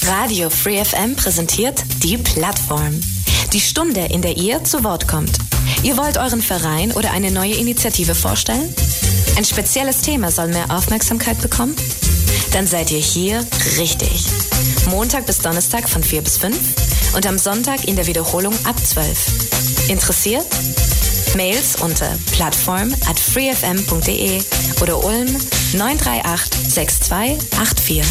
Radio Free FM präsentiert die Plattform. Die Stunde, in der ihr zu Wort kommt. Ihr wollt euren Verein oder eine neue Initiative vorstellen? Ein spezielles Thema soll mehr Aufmerksamkeit bekommen? Dann seid ihr hier richtig. Montag bis Donnerstag von 4 bis 5 und am Sonntag in der Wiederholung ab 12. Interessiert? Mails unter plattform@freefm.de oder Ulm 938 6284.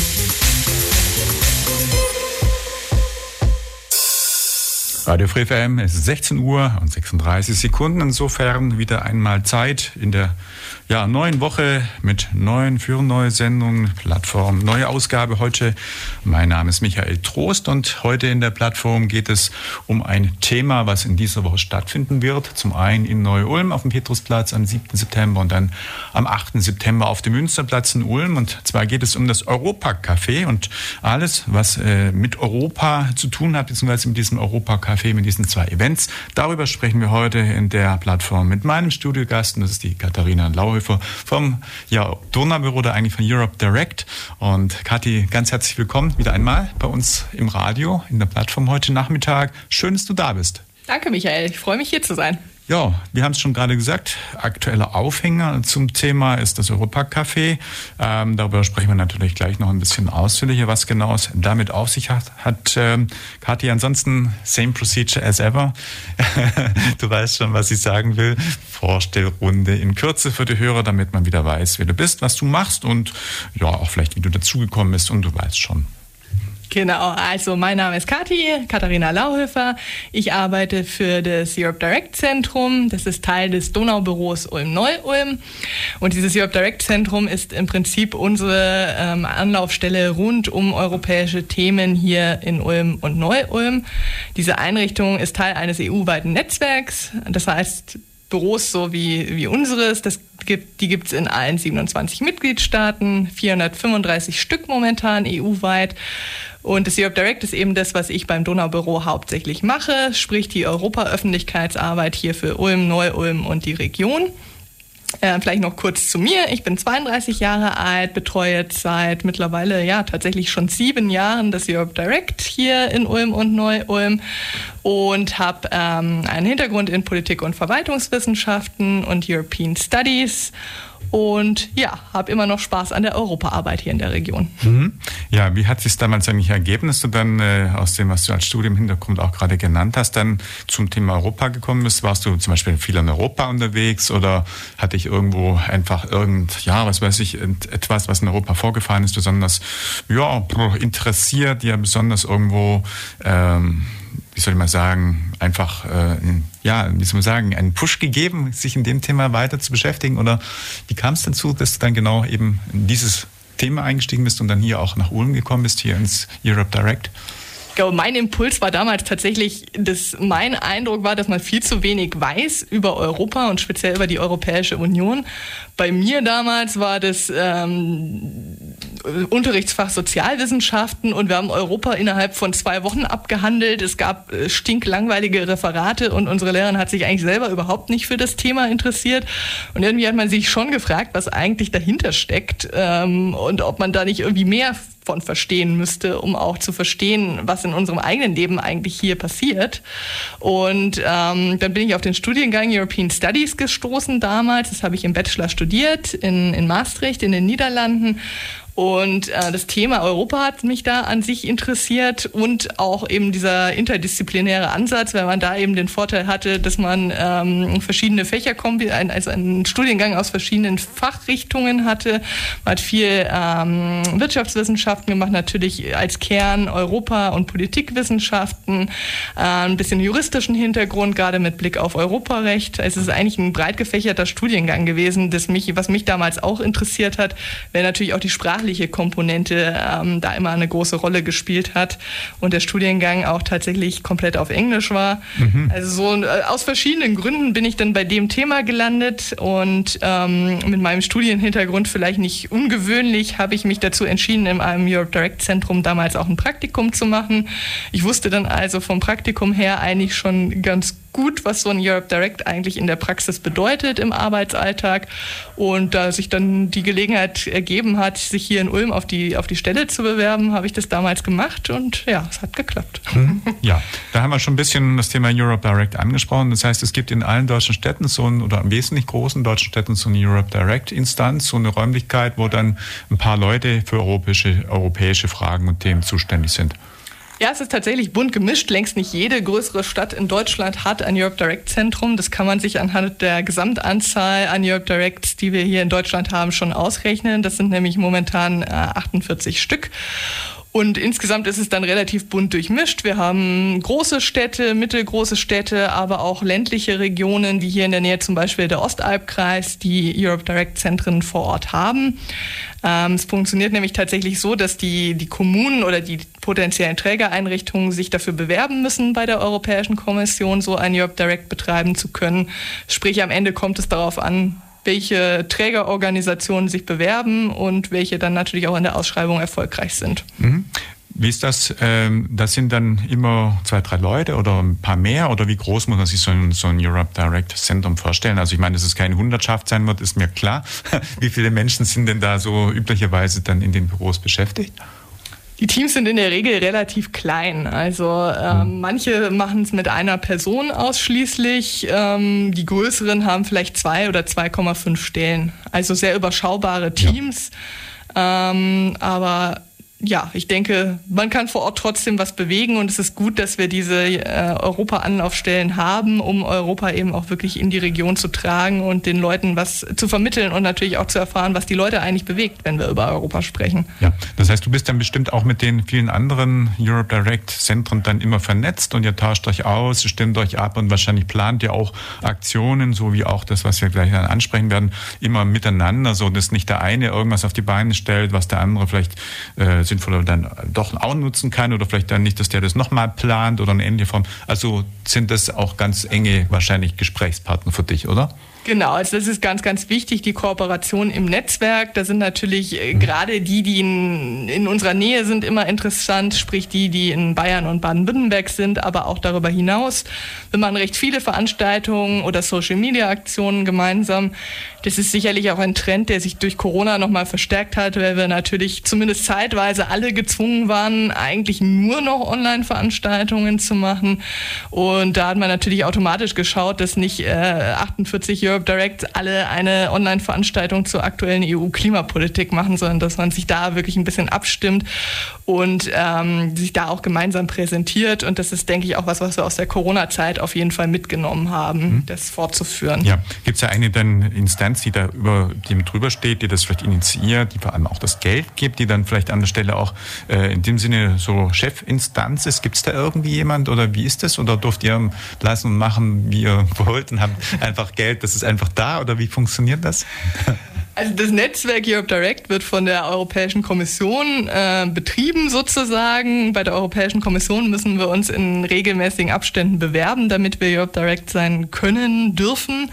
Radio Free FM, es ist 16 Uhr und 36 Sekunden. Insofern wieder einmal Zeit in der neuen Woche mit neue Sendungen, Plattform, neue Ausgabe heute. Mein Name ist Michael Trost und heute in der Plattform geht es um ein Thema, was in dieser Woche stattfinden wird. Zum einen in Neu-Ulm auf dem Petrusplatz am 7. September und dann am 8. September auf dem Münsterplatz in Ulm. Und zwar geht es um das Europa-Café und alles, was mit Europa zu tun hat, beziehungsweise mit diesem Europa-Café, mit diesen zwei Events. Darüber sprechen wir heute in der Plattform mit meinem Studiogast, und das ist die Katharina Lauhöfer vom Donaubüro, oder eigentlich von Europe Direct. Und Kathi, ganz herzlich willkommen wieder einmal bei uns im Radio, in der Plattform heute Nachmittag. Schön, dass du da bist. Danke, Michael. Ich freue mich, hier zu sein. Ja, wir haben es schon gerade gesagt, aktueller Aufhänger zum Thema ist das Europa-Café. Darüber sprechen wir natürlich gleich noch ein bisschen ausführlicher, was genau es damit auf sich hat. Kathi, ansonsten same procedure as ever. Du weißt schon, was ich sagen will. Vorstellrunde in Kürze für die Hörer, damit man wieder weiß, wer du bist, was du machst und ja, auch vielleicht, wie du dazugekommen bist, und du weißt schon. Genau, also mein Name ist Katharina Lauhöfer. Ich arbeite für das Europe Direct Zentrum. Das ist Teil des Donaubüros Ulm-Neu-Ulm. Und dieses Europe Direct Zentrum ist im Prinzip unsere Anlaufstelle rund um europäische Themen hier in Ulm und Neu-Ulm. Diese Einrichtung ist Teil eines EU-weiten Netzwerks. Das heißt, Büros so wie unseres, die gibt's in allen 27 Mitgliedstaaten, 435 Stück momentan EU-weit. Und das Europe Direct ist eben das, was ich beim Donaubüro hauptsächlich mache, sprich die Europa-Öffentlichkeitsarbeit hier für Ulm, Neu-Ulm und die Region. Vielleicht noch kurz zu mir. Ich bin 32 Jahre alt, betreue jetzt seit mittlerweile tatsächlich schon 7 Jahren das Europe Direct hier in Ulm und Neu-Ulm und habe einen Hintergrund in Politik- und Verwaltungswissenschaften und European Studies. Und habe immer noch Spaß an der Europaarbeit hier in der Region. Ja, wie hat es sich damals eigentlich ergeben, dass du dann aus dem, was du als Studienhintergrund auch gerade genannt hast, dann zum Thema Europa gekommen bist? Warst du zum Beispiel viel in Europa unterwegs oder hatte ich irgendwo einfach etwas, was in Europa vorgefallen ist, besonders interessiert, dir besonders irgendwo wie soll ich mal sagen, einfach, einen Push gegeben, sich in dem Thema weiter zu beschäftigen? Oder wie kam es dazu, dass du dann genau eben in dieses Thema eingestiegen bist und dann hier auch nach Ulm gekommen bist, hier ins Europe Direct? Ich glaube, mein Impuls war damals tatsächlich, mein Eindruck war, dass man viel zu wenig weiß über Europa und speziell über die Europäische Union. Bei mir damals war das Unterrichtsfach Sozialwissenschaften und wir haben Europa innerhalb von 2 Wochen abgehandelt. Es gab stinklangweilige Referate und unsere Lehrerin hat sich eigentlich selber überhaupt nicht für das Thema interessiert. Und irgendwie hat man sich schon gefragt, was eigentlich dahinter steckt und ob man da nicht irgendwie mehr von verstehen müsste, um auch zu verstehen, was in unserem eigenen Leben eigentlich hier passiert. Und dann bin ich auf den Studiengang European Studies gestoßen damals. Das habe ich im Bachelor studiert in Maastricht in den Niederlanden. Und das Thema Europa hat mich da an sich interessiert und auch eben dieser interdisziplinäre Ansatz, weil man da eben den Vorteil hatte, dass man verschiedene Fächer, also einen Studiengang aus verschiedenen Fachrichtungen hatte. Man hat viel Wirtschaftswissenschaften gemacht, natürlich als Kern Europa- und Politikwissenschaften, ein bisschen juristischen Hintergrund, gerade mit Blick auf Europarecht. Es ist eigentlich ein breit gefächerter Studiengang gewesen, was mich damals auch interessiert hat, weil natürlich auch die sprachliche Komponente da immer eine große Rolle gespielt hat und der Studiengang auch tatsächlich komplett auf Englisch war. Also aus verschiedenen Gründen bin ich dann bei dem Thema gelandet und mit meinem Studienhintergrund vielleicht nicht ungewöhnlich habe ich mich dazu entschieden, in einem Europe Direct Zentrum damals auch ein Praktikum zu machen. Ich wusste dann also vom Praktikum her eigentlich schon ganz gut, was so ein Europe Direct eigentlich in der Praxis bedeutet im Arbeitsalltag. Und da sich dann die Gelegenheit ergeben hat, sich hier in Ulm auf die Stelle zu bewerben, habe ich das damals gemacht und ja, es hat geklappt. Ja, da haben wir schon ein bisschen das Thema Europe Direct angesprochen. Das heißt, es gibt in allen deutschen Städten oder im wesentlich großen deutschen Städten so eine Europe Direct Instanz, so eine Räumlichkeit, wo dann ein paar Leute für europäische Fragen und Themen zuständig sind. Ja, es ist tatsächlich bunt gemischt. Längst nicht jede größere Stadt in Deutschland hat ein Europe Direct Zentrum. Das kann man sich anhand der Gesamtanzahl an Europe Directs, die wir hier in Deutschland haben, schon ausrechnen. Das sind nämlich momentan 48 Stück. Und insgesamt ist es dann relativ bunt durchmischt. Wir haben große Städte, mittelgroße Städte, aber auch ländliche Regionen, wie hier in der Nähe zum Beispiel der Ostalbkreis, die Europe Direct Zentren vor Ort haben. Es funktioniert nämlich tatsächlich so, dass die Kommunen oder die potenziellen Trägereinrichtungen sich dafür bewerben müssen, bei der Europäischen Kommission so ein Europe Direct betreiben zu können. Sprich, am Ende kommt es darauf an, welche Trägerorganisationen sich bewerben und welche dann natürlich auch in der Ausschreibung erfolgreich sind. Wie ist das? Das sind dann immer 2, 3 Leute oder ein paar mehr? Oder wie groß muss man sich so ein Europe Direct Zentrum vorstellen? Also ich meine, dass es keine Hundertschaft sein wird, ist mir klar. Wie viele Menschen sind denn da so üblicherweise dann in den Büros beschäftigt? Die Teams sind in der Regel relativ klein. Also manche machen es mit einer Person ausschließlich. Die größeren haben vielleicht 2 oder 2,5 Stellen. Also sehr überschaubare Teams. Ja. Aber ja, ich denke, man kann vor Ort trotzdem was bewegen und es ist gut, dass wir diese Europa-Anlaufstellen haben, um Europa eben auch wirklich in die Region zu tragen und den Leuten was zu vermitteln und natürlich auch zu erfahren, was die Leute eigentlich bewegt, wenn wir über Europa sprechen. Ja, das heißt, du bist dann bestimmt auch mit den vielen anderen Europe Direct Zentren dann immer vernetzt und ihr tauscht euch aus, stimmt euch ab und wahrscheinlich plant ihr auch Aktionen, so wie auch das, was wir gleich dann ansprechen werden, immer miteinander, so dass nicht der eine irgendwas auf die Beine stellt, was der andere vielleicht sinnvoller dann doch auch nutzen kann oder vielleicht dann nicht, dass der das nochmal plant oder eine ähnliche Form. Also sind das auch ganz enge wahrscheinlich Gesprächspartner für dich, oder? Genau, also das ist ganz, ganz wichtig, die Kooperation im Netzwerk. Da sind natürlich gerade die in unserer Nähe sind, immer interessant, sprich die in Bayern und Baden-Württemberg sind, aber auch darüber hinaus. Wir machen recht viele Veranstaltungen oder Social-Media-Aktionen gemeinsam. Das ist sicherlich auch ein Trend, der sich durch Corona nochmal verstärkt hat, weil wir natürlich zumindest zeitweise alle gezwungen waren, eigentlich nur noch Online-Veranstaltungen zu machen. Und da hat man natürlich automatisch geschaut, dass nicht 48 Europe Direct alle eine Online-Veranstaltung zur aktuellen EU-Klimapolitik machen, sondern dass man sich da wirklich ein bisschen abstimmt und sich da auch gemeinsam präsentiert. Und das ist, denke ich, auch was wir aus der Corona-Zeit auf jeden Fall mitgenommen haben, das fortzuführen. Ja, gibt es ja eine dann Instanz, die da über dem drüber steht, die das vielleicht initiiert, die vor allem auch das Geld gibt, die dann vielleicht an der Stelle auch in dem Sinne so Chefinstanz ist. Gibt es da irgendwie jemand oder wie ist das? Oder durft ihr lassen und machen, wie ihr wollt und habt einfach Geld, das ist einfach da oder wie funktioniert das? Also das Netzwerk Europe Direct wird von der Europäischen Kommission betrieben sozusagen. Bei der Europäischen Kommission müssen wir uns in regelmäßigen Abständen bewerben, damit wir Europe Direct sein können, dürfen.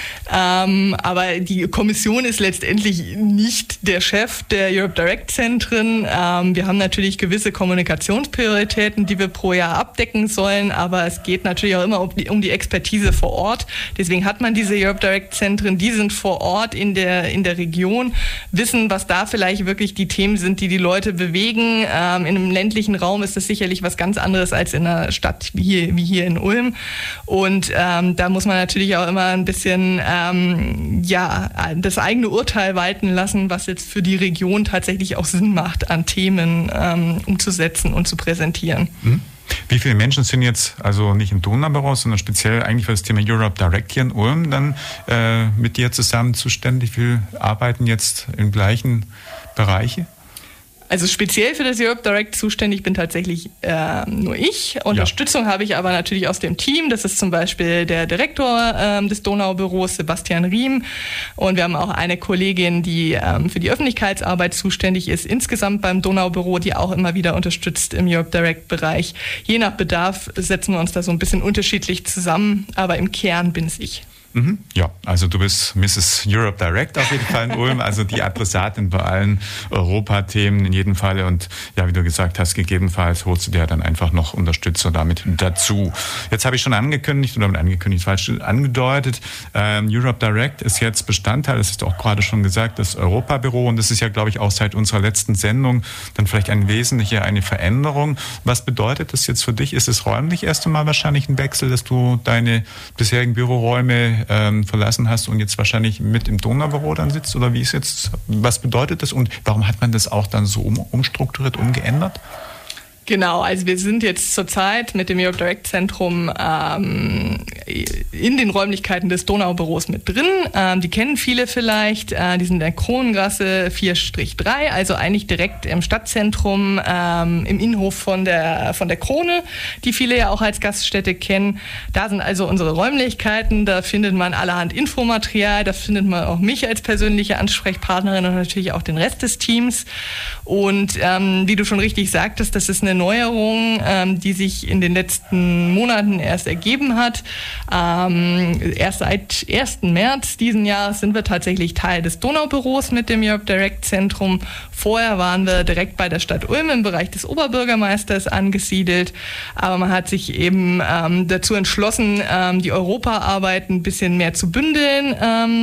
Aber die Kommission ist letztendlich nicht der Chef der Europe Direct Zentren. Wir haben natürlich gewisse Kommunikationsprioritäten, die wir pro Jahr abdecken sollen, aber es geht natürlich auch immer um die Expertise vor Ort. Deswegen hat man diese Europe Direct Zentren, die sind vor Ort in der Region, wissen, was da vielleicht wirklich die Themen sind, die Leute bewegen. In einem ländlichen Raum ist das sicherlich was ganz anderes als in einer Stadt wie hier in Ulm. Und da muss man natürlich auch immer ein bisschen das eigene Urteil walten lassen, was jetzt für die Region tatsächlich auch Sinn macht, an Themen umzusetzen und zu präsentieren. Wie viele Menschen sind jetzt, also nicht im Donaubüro, sondern speziell eigentlich für das Thema Europe Direct hier in Ulm dann mit dir zusammen zuständig? Wie viele arbeiten jetzt im gleichen Bereiche? Also speziell für das Europe Direct zuständig bin tatsächlich nur ich. Unterstützung habe ich aber natürlich aus dem Team. Das ist zum Beispiel der Direktor des Donaubüros, Sebastian Riem. Und wir haben auch eine Kollegin, die für die Öffentlichkeitsarbeit zuständig ist, insgesamt beim Donaubüro, die auch immer wieder unterstützt im Europe Direct-Bereich. Je nach Bedarf setzen wir uns da so ein bisschen unterschiedlich zusammen, aber im Kern bin es ich. Ja, also du bist Mrs. Europe Direct auf jeden Fall in Ulm, also die Adressatin bei allen Europathemen in jedem Fall. Und ja, wie du gesagt hast, gegebenenfalls holst du dir dann einfach noch Unterstützer damit dazu. Jetzt habe ich schon falsch angedeutet, Europe Direct ist jetzt Bestandteil, das hast du auch gerade schon gesagt, das Europabüro. Und das ist ja, glaube ich, auch seit unserer letzten Sendung dann vielleicht eine Veränderung. Was bedeutet das jetzt für dich? Ist es räumlich erst einmal wahrscheinlich ein Wechsel, dass du deine bisherigen Büroräume verlassen hast und jetzt wahrscheinlich mit im Donaubüro dann sitzt? Oder was bedeutet das und warum hat man das auch dann so umstrukturiert, umgeändert? Genau, also wir sind jetzt zurzeit mit dem Europe Direct Zentrum in den Räumlichkeiten des Donaubüros mit drin. Die kennen viele vielleicht. Die sind in der Kronengasse 4-3, also eigentlich direkt im Stadtzentrum, im Innenhof von der Krone, die viele ja auch als Gaststätte kennen. Da sind also unsere Räumlichkeiten. Da findet man allerhand Infomaterial. Da findet man auch mich als persönliche Ansprechpartnerin und natürlich auch den Rest des Teams. Und wie du schon richtig sagtest, das ist eine Neuerung, die sich in den letzten Monaten erst ergeben hat. Erst seit 1. März diesen Jahres sind wir tatsächlich Teil des Donaubüros mit dem Europe Direct Zentrum. Vorher waren wir direkt bei der Stadt Ulm im Bereich des Oberbürgermeisters angesiedelt. Aber man hat sich eben dazu entschlossen, die Europaarbeit ein bisschen mehr zu bündeln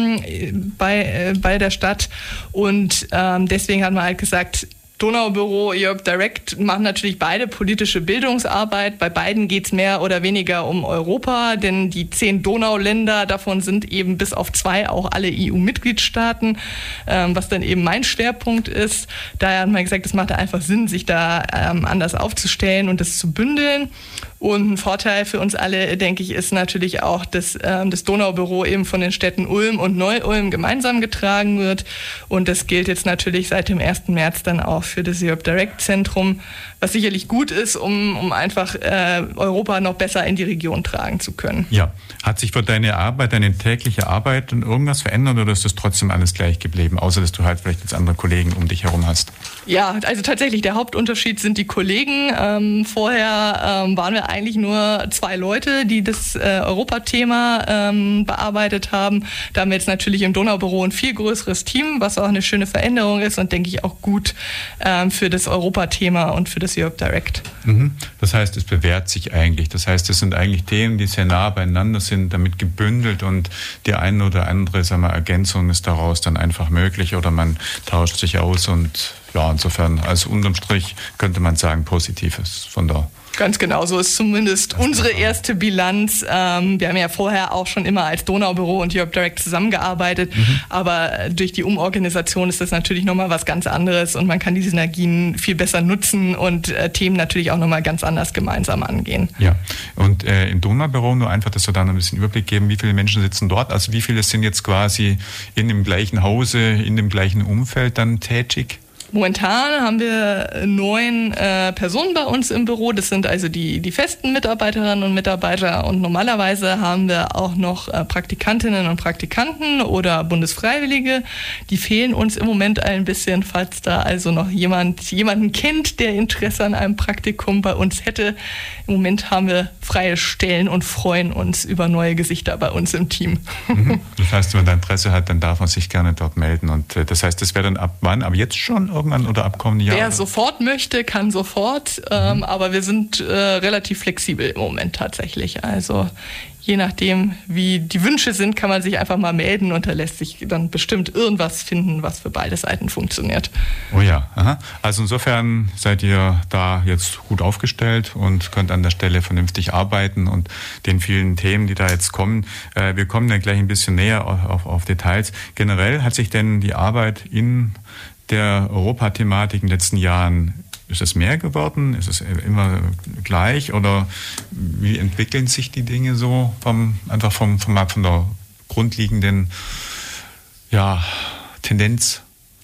bei der Stadt. Und deswegen hat man halt gesagt, Donaubüro, Europe Direct machen natürlich beide politische Bildungsarbeit. Bei beiden geht es mehr oder weniger um Europa, denn die 10 Donauländer, davon sind eben bis auf 2 auch alle EU-Mitgliedstaaten, was dann eben mein Schwerpunkt ist. Daher hat man gesagt, es macht einfach Sinn, sich da anders aufzustellen und das zu bündeln. Und ein Vorteil für uns alle, denke ich, ist natürlich auch, dass das Donaubüro eben von den Städten Ulm und Neu-Ulm gemeinsam getragen wird. Und das gilt jetzt natürlich seit dem 1. März dann auch für das Europe Direct Zentrum, was sicherlich gut ist, um einfach Europa noch besser in die Region tragen zu können. Ja, hat sich für deine tägliche Arbeit irgendwas verändert oder ist das trotzdem alles gleich geblieben, außer dass du halt vielleicht jetzt andere Kollegen um dich herum hast? Ja, also tatsächlich der Hauptunterschied sind die Kollegen. Vorher waren wir eigentlich nur 2 Leute, die das Europathema bearbeitet haben. Da haben wir jetzt natürlich im Donaubüro ein viel größeres Team, was auch eine schöne Veränderung ist und denke ich auch gut für das Europathema und für das Europe Direct. Das heißt, es bewährt sich eigentlich. Das heißt, es sind eigentlich Themen, die sehr nah beieinander sind, damit gebündelt und die eine oder andere Ergänzung ist daraus dann einfach möglich oder man tauscht sich aus und ja, insofern, also unterm Strich könnte man sagen, Positives von da. Ganz genau, so ist zumindest unsere erste Bilanz. Wir haben ja vorher auch schon immer als Donaubüro und Europe Direct zusammengearbeitet, aber durch die Umorganisation ist das natürlich nochmal was ganz anderes und man kann die Synergien viel besser nutzen und Themen natürlich auch nochmal ganz anders gemeinsam angehen. Ja, und im Donaubüro nur einfach, dass wir da noch ein bisschen Überblick geben, wie viele Menschen sitzen dort, also wie viele sind jetzt quasi in dem gleichen Hause, in dem gleichen Umfeld dann tätig? Momentan haben wir 9 Personen bei uns im Büro. Das sind also die festen Mitarbeiterinnen und Mitarbeiter. Und normalerweise haben wir auch noch Praktikantinnen und Praktikanten oder Bundesfreiwillige. Die fehlen uns im Moment ein bisschen, falls da also noch jemanden kennt, der Interesse an einem Praktikum bei uns hätte. Im Moment haben wir freie Stellen und freuen uns über neue Gesichter bei uns im Team. Das heißt, wenn man da Interesse hat, dann darf man sich gerne dort melden. Und das heißt, das wäre dann ab wann? Aber jetzt schon irgendwann oder ab kommenden Jahr? Wer sofort möchte, kann sofort. Aber wir sind relativ flexibel im Moment tatsächlich. Also je nachdem, wie die Wünsche sind, kann man sich einfach mal melden und da lässt sich dann bestimmt irgendwas finden, was für beide Seiten funktioniert. Oh ja, aha. Also insofern seid ihr da jetzt gut aufgestellt und könnt an der Stelle vernünftig arbeiten und den vielen Themen, die da jetzt kommen. Wir kommen dann gleich ein bisschen näher auf Details. Generell hat sich denn die Arbeit in der Europathematik in den letzten Jahren, ist es mehr geworden? Ist es immer gleich? Oder wie entwickeln sich die Dinge so von der grundlegenden Tendenz?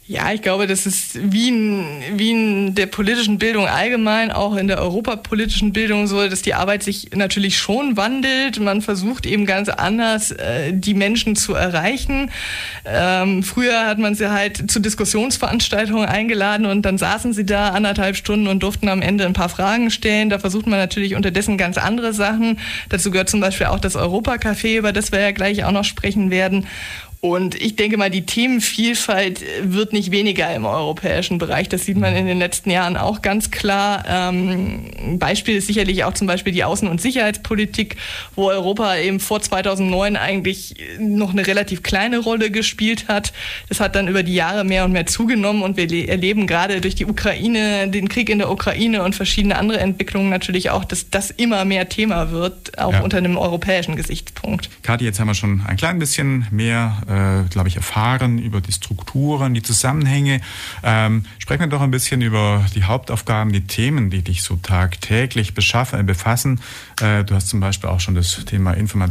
Ja, ich glaube, das ist wie in der politischen Bildung allgemein, auch in der europapolitischen Bildung so, dass die Arbeit sich natürlich schon wandelt. Man versucht eben ganz anders, die Menschen zu erreichen. Früher hat man sie halt zu Diskussionsveranstaltungen eingeladen und dann saßen sie da 1,5 Stunden und durften am Ende ein paar Fragen stellen. Da versucht man natürlich unterdessen ganz andere Sachen. Dazu gehört zum Beispiel auch das Europacafé, über das wir ja gleich auch noch sprechen werden. Und ich denke mal, die Themenvielfalt wird nicht weniger im europäischen Bereich. Das sieht man in den letzten Jahren auch ganz klar. Ein Beispiel ist sicherlich auch zum Beispiel die Außen- und Sicherheitspolitik, wo Europa eben vor 2009 eigentlich noch eine relativ kleine Rolle gespielt hat. Das hat dann über die Jahre mehr und mehr zugenommen und wir erleben gerade durch die Ukraine, den Krieg in der Ukraine und verschiedene andere Entwicklungen natürlich auch, dass das immer mehr Thema wird, auch unter einem europäischen Gesichtspunkt. Kathi, jetzt haben wir schon ein klein bisschen mehr glaube ich, erfahren über die Strukturen, die Zusammenhänge. Sprechen wir doch ein bisschen über die Hauptaufgaben, die Themen, die dich so tagtäglich befassen. Du hast zum Beispiel auch schon das Thema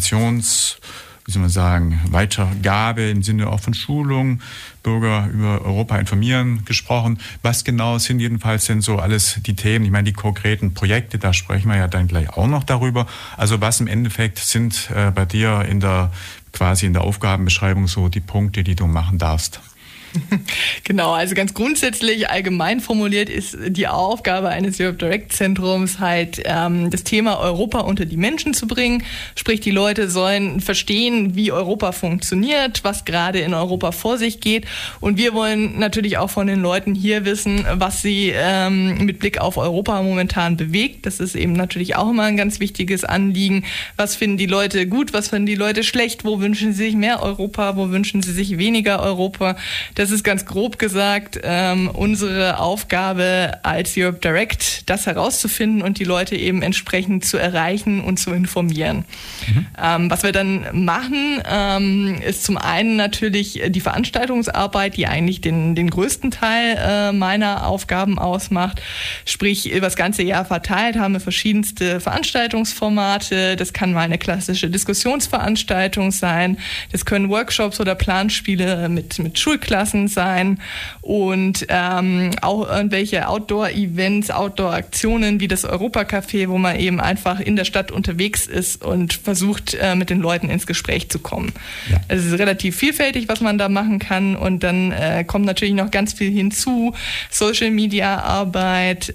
Weitergabe im Sinne auch von Schulung, Bürger über Europa informieren gesprochen. Was genau sind jedenfalls denn so alles die Themen? Ich meine, die konkreten Projekte, da sprechen wir ja dann gleich auch noch darüber. Also was im Endeffekt sind bei dir in der Aufgabenbeschreibung so die Punkte, die du machen darfst? Genau, also ganz grundsätzlich allgemein formuliert ist die Aufgabe eines Europe Direct Zentrums halt das Thema Europa unter die Menschen zu bringen. Sprich, die Leute sollen verstehen, wie Europa funktioniert, was gerade in Europa vor sich geht. Und wir wollen natürlich auch von den Leuten hier wissen, was sie mit Blick auf Europa momentan bewegt. Das ist eben natürlich auch immer ein ganz wichtiges Anliegen. Was finden die Leute gut, was finden die Leute schlecht? Wo wünschen sie sich mehr Europa, wo wünschen sie sich weniger Europa? Das ist ganz grob gesagt unsere Aufgabe als Europe Direct, das herauszufinden und die Leute eben entsprechend zu erreichen und zu informieren. Was wir dann machen, ist zum einen natürlich die Veranstaltungsarbeit, die eigentlich den größten Teil meiner Aufgaben ausmacht. Sprich, über das ganze Jahr verteilt haben wir verschiedenste Veranstaltungsformate. Das kann mal eine klassische Diskussionsveranstaltung sein. Das können Workshops oder Planspiele mit Schulklassen sein und auch irgendwelche Outdoor-Events, Outdoor-Aktionen wie das Europacafé, wo man eben einfach in der Stadt unterwegs ist und versucht, mit den Leuten ins Gespräch zu kommen. Ja. Also es ist relativ vielfältig, was man da machen kann und dann kommt natürlich noch ganz viel hinzu. Social-Media-Arbeit,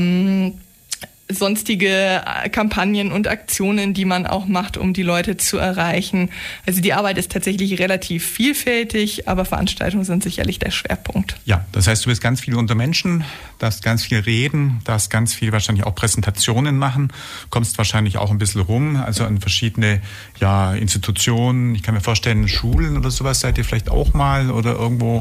sonstige Kampagnen und Aktionen, die man auch macht, um die Leute zu erreichen. Also die Arbeit ist tatsächlich relativ vielfältig, aber Veranstaltungen sind sicherlich der Schwerpunkt. Ja, das heißt, du bist ganz viel unter Menschen, darfst ganz viel reden, darfst ganz viel wahrscheinlich auch Präsentationen machen, kommst wahrscheinlich auch ein bisschen rum, also an verschiedene Institutionen. Ich kann mir vorstellen, Schulen oder sowas seid ihr vielleicht auch mal oder irgendwo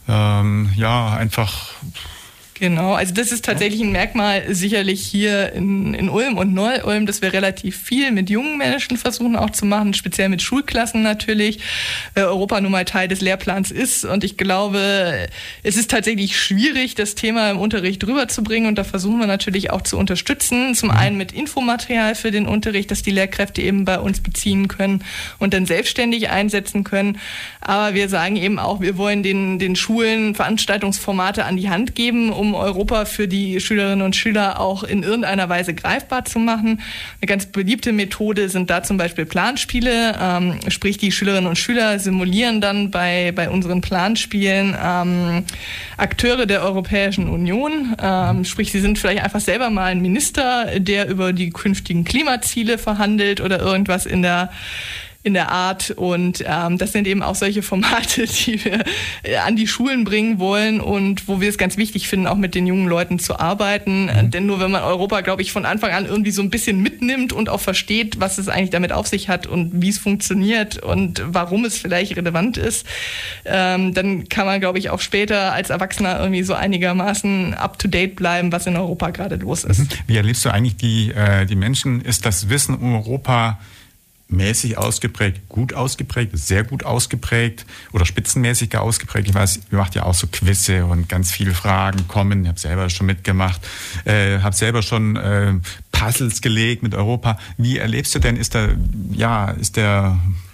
einfach... Genau, also das ist tatsächlich ein Merkmal sicherlich hier in Ulm und Neu-Ulm, dass wir relativ viel mit jungen Menschen versuchen auch zu machen, speziell mit Schulklassen natürlich, weil Europa nun mal Teil des Lehrplans ist und ich glaube, es ist tatsächlich schwierig, das Thema im Unterricht rüberzubringen und da versuchen wir natürlich auch zu unterstützen, zum einen mit Infomaterial für den Unterricht, dass die Lehrkräfte eben bei uns beziehen können und dann selbstständig einsetzen können, aber wir sagen eben auch, wir wollen den Schulen Veranstaltungsformate an die Hand geben, um Europa für die Schülerinnen und Schüler auch in irgendeiner Weise greifbar zu machen. Eine ganz beliebte Methode sind da zum Beispiel Planspiele, sprich die Schülerinnen und Schüler simulieren dann bei unseren Planspielen Akteure der Europäischen Union, sprich sie sind vielleicht einfach selber mal ein Minister, der über die künftigen Klimaziele verhandelt oder irgendwas in der Art und das sind eben auch solche Formate, die wir an die Schulen bringen wollen und wo wir es ganz wichtig finden, auch mit den jungen Leuten zu arbeiten. Denn nur wenn man Europa, glaube ich, von Anfang an irgendwie so ein bisschen mitnimmt und auch versteht, was es eigentlich damit auf sich hat und wie es funktioniert und warum es vielleicht relevant ist, dann kann man, glaube ich, auch später als Erwachsener irgendwie so einigermaßen up-to-date bleiben, was in Europa gerade los ist. Wie erlebst du eigentlich die Menschen? Ist das Wissen um Europa mäßig ausgeprägt, gut ausgeprägt, sehr gut ausgeprägt oder spitzenmäßig ausgeprägt? Ich weiß, ihr macht ja auch so Quizze und ganz viele Fragen kommen. Ich habe selber schon mitgemacht, habe selber schon Puzzles gelegt mit Europa. Wie erlebst du denn, ist der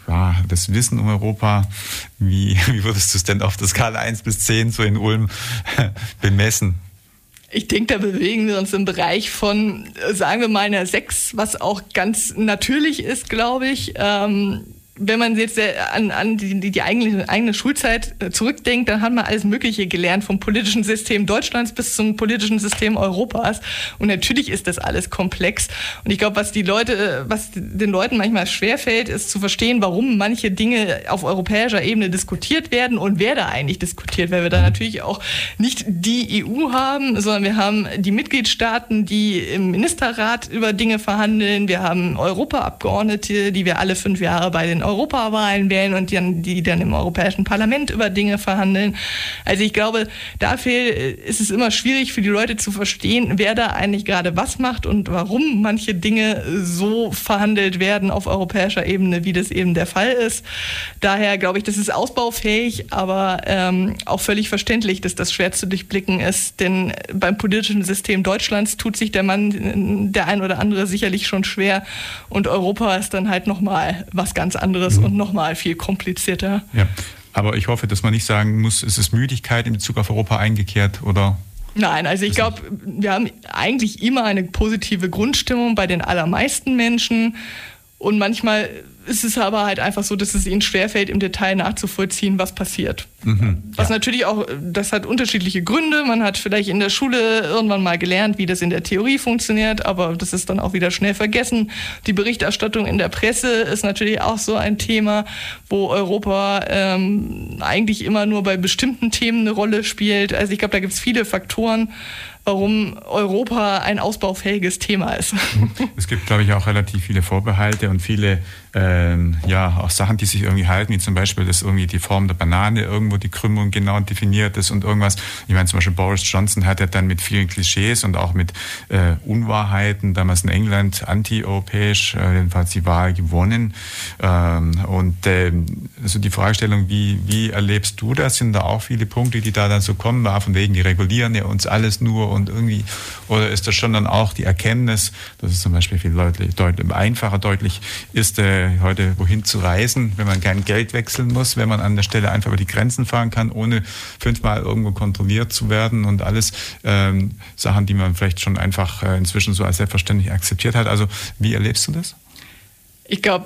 das Wissen um Europa, wie würdest du es denn auf der Skala 1 bis 10 so in Ulm bemessen? Ich denke, da bewegen wir uns im Bereich von, sagen wir mal, einer 6, was auch ganz natürlich ist, glaube ich. Wenn man jetzt an die eigene Schulzeit zurückdenkt, dann hat man alles Mögliche gelernt, vom politischen System Deutschlands bis zum politischen System Europas. Und natürlich ist das alles komplex. Und ich glaube, was den Leuten manchmal schwerfällt, ist zu verstehen, warum manche Dinge auf europäischer Ebene diskutiert werden und wer da eigentlich diskutiert, weil wir da natürlich auch nicht die EU haben, sondern wir haben die Mitgliedstaaten, die im Ministerrat über Dinge verhandeln. Wir haben Europaabgeordnete, die wir alle 5 Jahre bei den Europawahlen wählen und die dann im Europäischen Parlament über Dinge verhandeln. Also ich glaube, dafür ist es immer schwierig für die Leute zu verstehen, wer da eigentlich gerade was macht und warum manche Dinge so verhandelt werden auf europäischer Ebene, wie das eben der Fall ist. Daher glaube ich, das ist ausbaufähig, aber auch völlig verständlich, dass das schwer zu durchblicken ist, denn beim politischen System Deutschlands tut sich der ein oder andere sicherlich schon schwer und Europa ist dann halt nochmal was ganz anderes und nochmal viel komplizierter. Ja, aber ich hoffe, dass man nicht sagen muss, es ist Müdigkeit in Bezug auf Europa eingekehrt, oder? Nein, also ich glaube, wir haben eigentlich immer eine positive Grundstimmung bei den allermeisten Menschen und manchmal ist es aber halt einfach so, dass es ihnen schwerfällt, im Detail nachzuvollziehen, was passiert. Was natürlich auch, das hat unterschiedliche Gründe. Man hat vielleicht in der Schule irgendwann mal gelernt, wie das in der Theorie funktioniert, aber das ist dann auch wieder schnell vergessen. Die Berichterstattung in der Presse ist natürlich auch so ein Thema, wo Europa eigentlich immer nur bei bestimmten Themen eine Rolle spielt. Also ich glaube, da gibt es viele Faktoren, warum Europa ein ausbaufähiges Thema ist. Es gibt, glaube ich, auch relativ viele Vorbehalte und viele auch Sachen, die sich irgendwie halten, wie zum Beispiel, dass irgendwie die Form der Banane irgendwo die Krümmung genau definiert ist und irgendwas. Ich meine, zum Beispiel Boris Johnson hat ja dann mit vielen Klischees und auch mit Unwahrheiten damals in England anti-europäisch jedenfalls die Wahl gewonnen. Also die Fragestellung, wie erlebst du das? Sind da auch viele Punkte, die da dann so kommen, von wegen, die regulieren ja uns alles nur und irgendwie, oder ist das schon dann auch die Erkenntnis, dass es zum Beispiel viel deutlich einfacher ist, heute wohin zu reisen, wenn man kein Geld wechseln muss, wenn man an der Stelle einfach über die Grenzen fahren kann, ohne 5-mal irgendwo kontrolliert zu werden und alles Sachen, die man vielleicht schon einfach inzwischen so als selbstverständlich akzeptiert hat. Also wie erlebst du das? Ich glaube,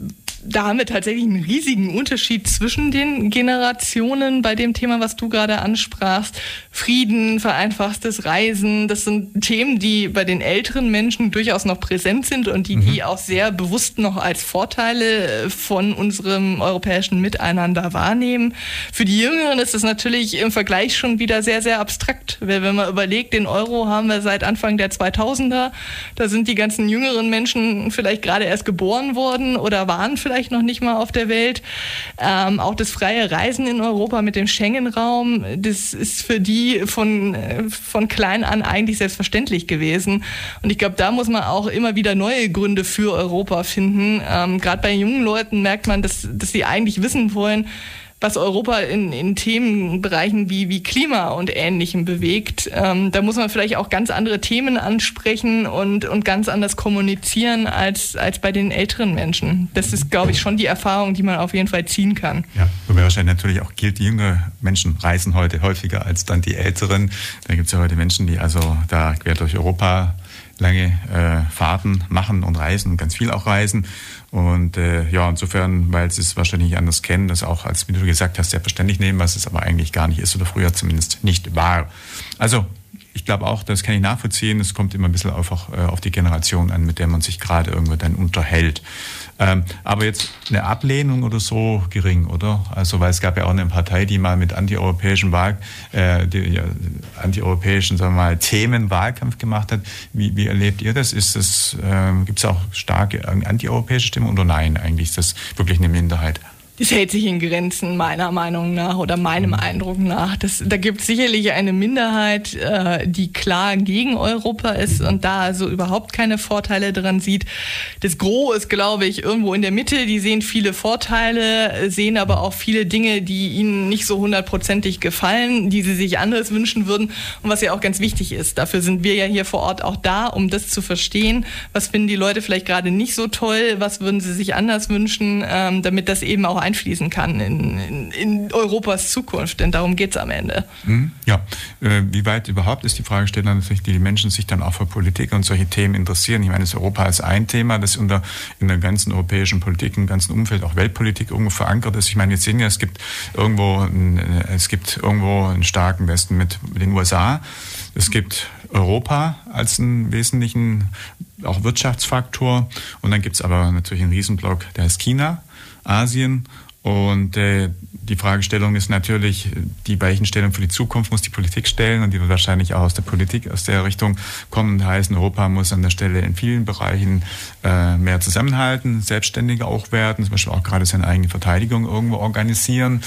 da haben wir tatsächlich einen riesigen Unterschied zwischen den Generationen bei dem Thema, was du gerade ansprachst. Frieden, vereinfachtes Reisen, das sind Themen, die bei den älteren Menschen durchaus noch präsent sind und die auch sehr bewusst noch als Vorteile von unserem europäischen Miteinander wahrnehmen. Für die Jüngeren ist es natürlich im Vergleich schon wieder sehr, sehr abstrakt. Wenn man überlegt, den Euro haben wir seit Anfang der 2000er, da sind die ganzen jüngeren Menschen vielleicht gerade erst geboren worden oder waren vielleicht noch nicht mal auf der Welt. Auch das freie Reisen in Europa mit dem Schengen-Raum, das ist für die von klein an eigentlich selbstverständlich gewesen. Und ich glaube, da muss man auch immer wieder neue Gründe für Europa finden. Gerade bei jungen Leuten merkt man, dass sie eigentlich wissen wollen, was Europa in Themenbereichen wie Klima und Ähnlichem bewegt. Da muss man vielleicht auch ganz andere Themen ansprechen und ganz anders kommunizieren als bei den älteren Menschen. Das ist, glaube ich, schon die Erfahrung, die man auf jeden Fall ziehen kann. Ja, wobei wahrscheinlich natürlich auch gilt, die jüngeren Menschen reisen heute häufiger als dann die älteren. Da gibt es ja heute Menschen, die also da quer durch Europa lange Fahrten machen und reisen und ganz viel auch reisen. Und insofern, weil sie es wahrscheinlich nicht anders kennen, das auch als, wie du gesagt hast, selbstverständlich nehmen, was es aber eigentlich gar nicht ist oder früher zumindest nicht war. Also ich glaube auch, das kann ich nachvollziehen. Es kommt immer ein bisschen auf die Generation an, mit der man sich gerade irgendwo dann unterhält. Aber jetzt eine Ablehnung oder so gering, oder? Also, weil es gab ja auch eine Partei, die mal mit antieuropäischen Themen Wahlkampf gemacht hat. Wie erlebt ihr das? Gibt es auch starke antieuropäische Stimmen oder nein? Eigentlich ist das wirklich eine Minderheit? Das hält sich in Grenzen meiner Meinung nach oder meinem Eindruck nach. Da gibt es sicherlich eine Minderheit, die klar gegen Europa ist und da also überhaupt keine Vorteile dran sieht. Das Gros ist, glaube ich, irgendwo in der Mitte. Die sehen viele Vorteile, sehen aber auch viele Dinge, die ihnen nicht so 100%ig gefallen, die sie sich anders wünschen würden und was ja auch ganz wichtig ist. Dafür sind wir ja hier vor Ort auch da, um das zu verstehen. Was finden die Leute vielleicht gerade nicht so toll? Was würden sie sich anders wünschen, damit das eben auch einfließen kann in Europas Zukunft, denn darum geht es am Ende. Ja, wie weit überhaupt ist die Fragestellung natürlich, die Menschen sich dann auch für Politik und solche Themen interessieren. Ich meine, das Europa ist ein Thema, das in der ganzen europäischen Politik, im ganzen Umfeld, auch Weltpolitik irgendwo verankert ist. Ich meine, wir sehen ja, es gibt irgendwo einen starken Westen mit den USA. Es gibt Europa als einen wesentlichen auch Wirtschaftsfaktor und dann gibt es aber natürlich einen Riesenblock, der ist China, Asien. Und die Fragestellung ist natürlich, die Weichenstellung für die Zukunft muss die Politik stellen und die wird wahrscheinlich auch aus der Politik, aus der Richtung kommen. Das heißt, Europa muss an der Stelle in vielen Bereichen mehr zusammenhalten, selbstständiger auch werden, zum Beispiel auch gerade seine eigene Verteidigung irgendwo organisieren.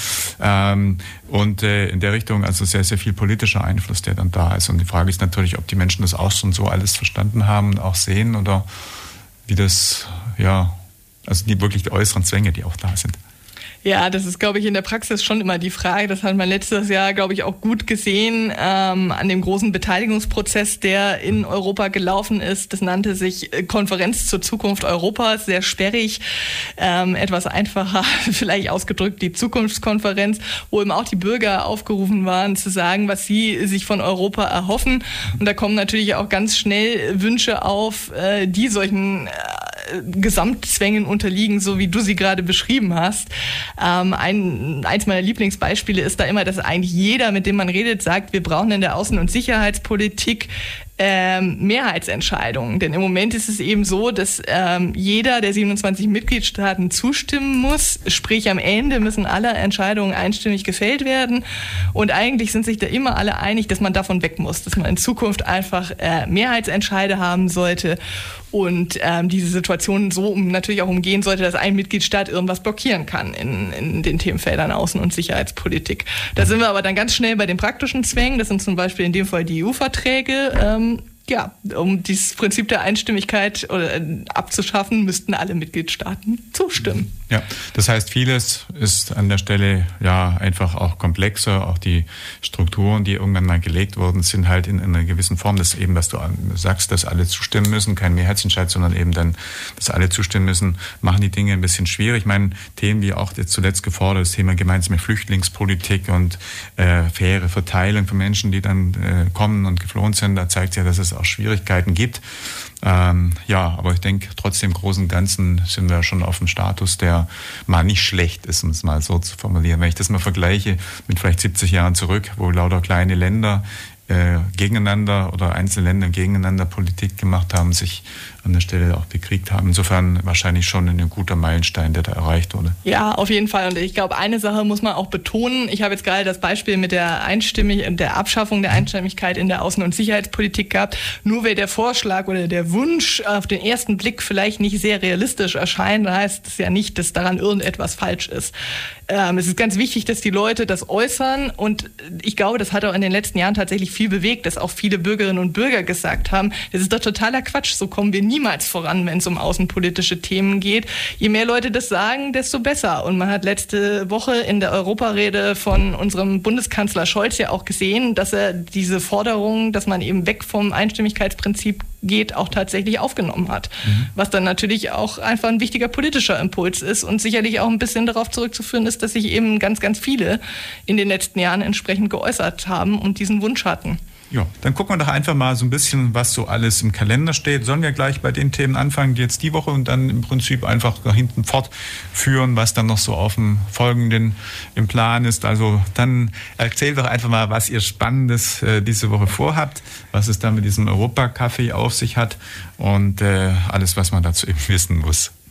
Und in der Richtung also sehr, sehr viel politischer Einfluss, der dann da ist. Und die Frage ist natürlich, ob die Menschen das auch schon so alles verstanden haben und auch sehen oder wie das, also die wirklich die äußeren Zwänge, die auch da sind. Ja, das ist, glaube ich, in der Praxis schon immer die Frage. Das hat man letztes Jahr, glaube ich, auch gut gesehen an dem großen Beteiligungsprozess, der in Europa gelaufen ist. Das nannte sich Konferenz zur Zukunft Europas, sehr sperrig, etwas einfacher vielleicht ausgedrückt die Zukunftskonferenz, wo eben auch die Bürger aufgerufen waren, zu sagen, was sie sich von Europa erhoffen. Und da kommen natürlich auch ganz schnell Wünsche auf, die solchen Gesamtzwängen unterliegen, so wie du sie gerade beschrieben hast. Eins meiner Lieblingsbeispiele ist da immer, dass eigentlich jeder, mit dem man redet, sagt, wir brauchen in der Außen- und Sicherheitspolitik Mehrheitsentscheidungen. Denn im Moment ist es eben so, dass jeder der 27 Mitgliedstaaten zustimmen muss. Sprich, am Ende müssen alle Entscheidungen einstimmig gefällt werden. Und eigentlich sind sich da immer alle einig, dass man davon weg muss, dass man in Zukunft einfach Mehrheitsentscheide haben sollte und diese Situation so natürlich auch umgehen sollte, dass ein Mitgliedstaat irgendwas blockieren kann in den Themenfeldern Außen- und Sicherheitspolitik. Da sind wir aber dann ganz schnell bei den praktischen Zwängen. Das sind zum Beispiel in dem Fall die EU-Verträge. Um dieses Prinzip der Einstimmigkeit abzuschaffen, müssten alle Mitgliedstaaten zustimmen. Ja, das heißt, vieles ist an der Stelle einfach auch komplexer. Auch die Strukturen, die irgendwann mal gelegt wurden, sind halt in einer gewissen Form, das eben, was du sagst, dass alle zustimmen müssen, kein Mehrheitsentscheid, sondern eben dann, dass alle zustimmen müssen, machen die Dinge ein bisschen schwierig. Ich meine, Themen wie auch jetzt zuletzt gefordert, das Thema gemeinsame Flüchtlingspolitik und faire Verteilung von Menschen, die dann kommen und geflohen sind, da zeigt sich ja, dass es auch Schwierigkeiten gibt. Aber ich denke, trotzdem im Großen und Ganzen sind wir schon auf dem Status, der mal nicht schlecht ist, um es mal so zu formulieren. Wenn ich das mal vergleiche mit vielleicht 70 Jahren zurück, wo lauter kleine Länder gegeneinander oder einzelne Länder gegeneinander Politik gemacht haben, sich an der Stelle auch bekriegt haben. Insofern wahrscheinlich schon ein guter Meilenstein, der da erreicht wurde. Ja, auf jeden Fall. Und ich glaube, eine Sache muss man auch betonen. Ich habe jetzt gerade das Beispiel mit der Abschaffung der Einstimmigkeit in der Außen- und Sicherheitspolitik gehabt. Nur weil der Vorschlag oder der Wunsch auf den ersten Blick vielleicht nicht sehr realistisch erscheint, heißt es ja nicht, dass daran irgendetwas falsch ist. Es ist ganz wichtig, dass die Leute das äußern. Und ich glaube, das hat auch in den letzten Jahren tatsächlich viel bewegt, dass auch viele Bürgerinnen und Bürger gesagt haben, das ist doch totaler Quatsch, so kommen wir niemals voran, wenn es um außenpolitische Themen geht. Je mehr Leute das sagen, desto besser. Und man hat letzte Woche in der Europarede von unserem Bundeskanzler Scholz ja auch gesehen, dass er diese Forderung, dass man eben weg vom Einstimmigkeitsprinzip geht, auch tatsächlich aufgenommen hat. Was dann natürlich auch einfach ein wichtiger politischer Impuls ist und sicherlich auch ein bisschen darauf zurückzuführen ist, dass sich eben ganz, ganz viele in den letzten Jahren entsprechend geäußert haben und diesen Wunsch hatten. Ja, dann gucken wir doch einfach mal so ein bisschen, was so alles im Kalender steht. Sollen wir gleich bei den Themen anfangen, die jetzt die Woche und dann im Prinzip einfach nach hinten fortführen, was dann noch so auf dem Folgenden im Plan ist. Also dann erzählt doch einfach mal, was ihr Spannendes diese Woche vorhabt, was es dann mit diesem Europa-Café auf sich hat und alles, was man dazu eben wissen muss.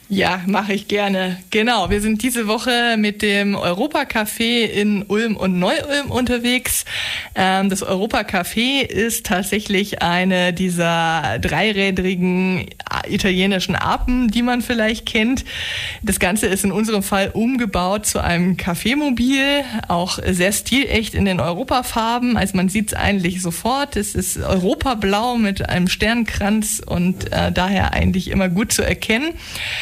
Ja, mache ich gerne. Genau, wir sind diese Woche mit dem Europa-Café in Ulm und Neu-Ulm unterwegs. Das Europa-Café ist tatsächlich eine dieser dreirädrigen italienischen Apen, die man vielleicht kennt. Das Ganze ist in unserem Fall umgebaut zu einem Café-Mobil, auch sehr stilecht in den Europafarben. Also man sieht es eigentlich sofort. Es ist Europablau mit einem Sternkranz und daher eigentlich immer gut zu erkennen.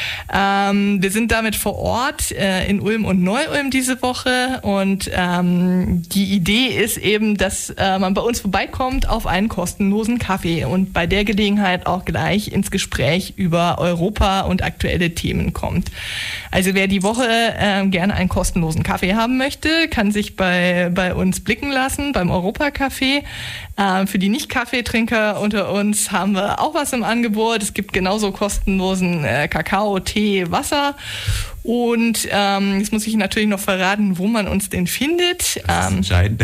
Wir sind damit vor Ort in Ulm und Neu-Ulm diese Woche und die Idee ist eben, dass man bei uns vorbeikommt auf einen kostenlosen Kaffee und bei der Gelegenheit auch gleich ins Gespräch über Europa und aktuelle Themen kommt. Also wer die Woche gerne einen kostenlosen Kaffee haben möchte, kann sich bei uns blicken lassen, beim Europa-Café. Für die Nicht-Kaffeetrinker unter uns haben wir auch was im Angebot. Es gibt genauso kostenlosen Kakao, Tee, Wasser. Und jetzt muss ich natürlich noch verraten, wo man uns denn findet. Das ist entscheidend.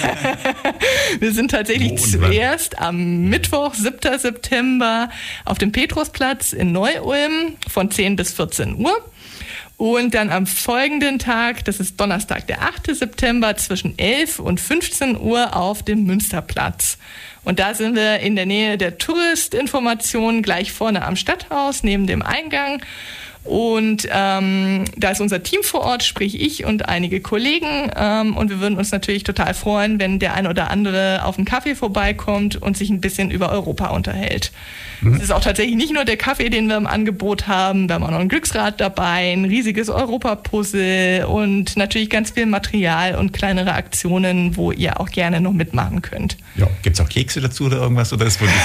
Wir sind tatsächlich zuerst am Mittwoch, 7. September, auf dem Petrusplatz in Neu-Ulm von 10 bis 14 Uhr. Und dann am folgenden Tag, das ist Donnerstag, der 8. September, zwischen 11 und 15 Uhr auf dem Münsterplatz. Und da sind wir in der Nähe der Touristinformation, gleich vorne am Stadthaus, neben dem Eingang. Und da ist unser Team vor Ort, sprich ich und einige Kollegen. Und wir würden uns natürlich total freuen, wenn der ein oder andere auf einen Kaffee vorbeikommt und sich ein bisschen über Europa unterhält. Es ist auch tatsächlich nicht nur der Kaffee, den wir im Angebot haben. Wir haben auch noch ein Glücksrad dabei, ein riesiges Europa-Puzzle und natürlich ganz viel Material und kleinere Aktionen, wo ihr auch gerne noch mitmachen könnt. Ja, gibt es auch Kekse dazu oder irgendwas? Oder ist wirklich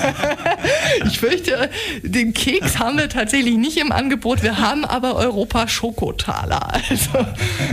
Ich fürchte, den Keks haben wir tatsächlich nicht im Angebot. Wir haben aber Europa-Schokotaler. Also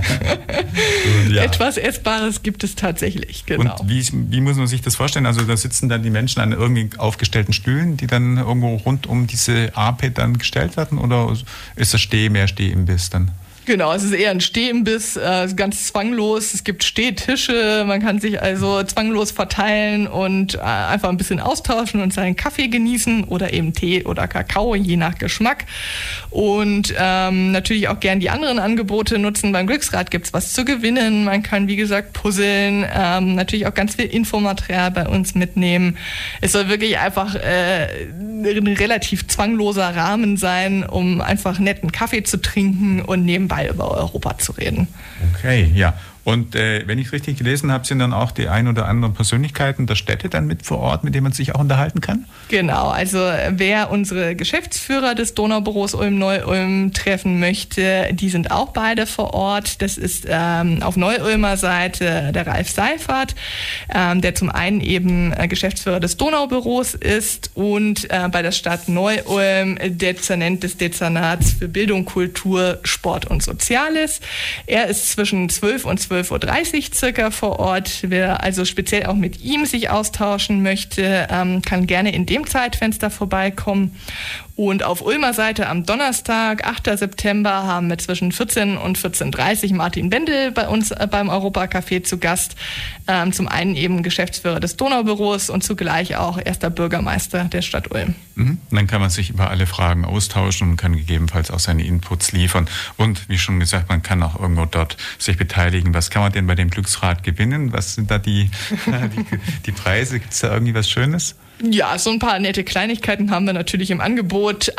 ja. Etwas Essbares gibt es tatsächlich, genau. Und wie muss man sich das vorstellen? Also da sitzen dann die Menschen an irgendwie aufgestellten Stühlen, die dann irgendwo rund um diese Ape dann gestellt werden? Oder ist das mehr Stehimbiss dann? Genau, es ist eher ein Stehimbiss, ganz zwanglos. Es gibt Stehtische, man kann sich also zwanglos verteilen und einfach ein bisschen austauschen und seinen Kaffee genießen oder eben Tee oder Kakao, je nach Geschmack. Und natürlich auch gern die anderen Angebote nutzen. Beim Glücksrad gibt's was zu gewinnen. Man kann, wie gesagt, puzzeln, natürlich auch ganz viel Infomaterial bei uns mitnehmen. Es soll wirklich einfach ein relativ zwangloser Rahmen sein, um einfach netten Kaffee zu trinken und nebenbei über Europa zu reden. Okay, ja. Und wenn ich es richtig gelesen habe, sind dann auch die ein oder anderen Persönlichkeiten der Städte dann mit vor Ort, mit denen man sich auch unterhalten kann? Genau, also wer unsere Geschäftsführer des Donaubüros Ulm-Neu-Ulm treffen möchte, die sind auch beide vor Ort. Das ist auf Neu-Ulmer Seite der Ralf Seifert, der zum einen eben Geschäftsführer des Donaubüros ist und bei der Stadt Neu-Ulm Dezernent des Dezernats für Bildung, Kultur, Sport und Soziales. Er ist zwischen 12 und 12:30 Uhr circa vor Ort. Wer also speziell auch mit ihm sich austauschen möchte, kann gerne in dem Zeitfenster vorbeikommen. Und auf Ulmer Seite am Donnerstag, 8. September, haben wir zwischen 14 und 14:30 Uhr Martin Bendel bei uns beim Europa-Café zu Gast. Zum einen eben Geschäftsführer des Donaubüros und zugleich auch erster Bürgermeister der Stadt Ulm. Mhm. Dann kann man sich über alle Fragen austauschen und kann gegebenenfalls auch seine Inputs liefern. Und wie schon gesagt, man kann auch irgendwo dort sich beteiligen. Was kann man denn bei dem Glücksrad gewinnen? Was sind da die Preise? Gibt es da irgendwie was Schönes? Ja, so ein paar nette Kleinigkeiten haben wir natürlich im Angebot.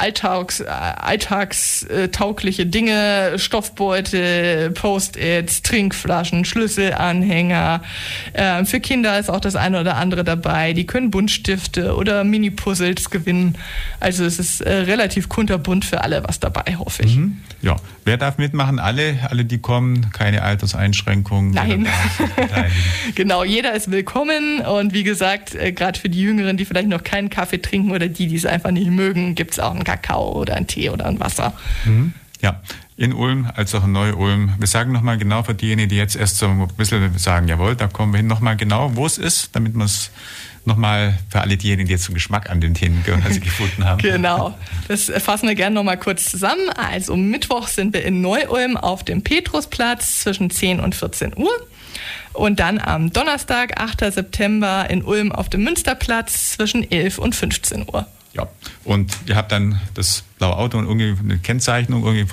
Alltagstaugliche Dinge, Stoffbeutel, Post-its, Trinkflaschen, Schlüsselanhänger. Für Kinder ist auch das eine oder andere dabei. Die können Buntstifte oder Mini-Puzzles gewinnen. Also es ist relativ kunterbunt für alle was dabei, hoffe ich. Mhm. Ja, wer darf mitmachen? Alle, die kommen, keine Alterseinschränkungen. Nein. Genau, jeder ist willkommen. Und wie gesagt, gerade für die Jüngeren, die vielleicht noch keinen Kaffee trinken oder die es einfach nicht mögen, gibt es auch einen Kakao oder einen Tee oder ein Wasser. Mhm. Ja, in Ulm als auch in Neu-Ulm. Wir sagen nochmal genau für diejenigen, die jetzt erst so ein bisschen sagen, jawohl, da kommen wir hin, nochmal genau, wo es ist, damit man es nochmal für alle diejenigen, die jetzt einen Geschmack an den Themen gefunden haben. Genau, das fassen wir gerne nochmal kurz zusammen. Also Mittwoch sind wir in Neu-Ulm auf dem Petrusplatz zwischen 10 und 14 Uhr. Und dann am Donnerstag, 8. September in Ulm auf dem Münsterplatz zwischen 11 und 15 Uhr. Ja, und ihr habt dann das blaue Auto und irgendwie eine Kennzeichnung, irgendwie,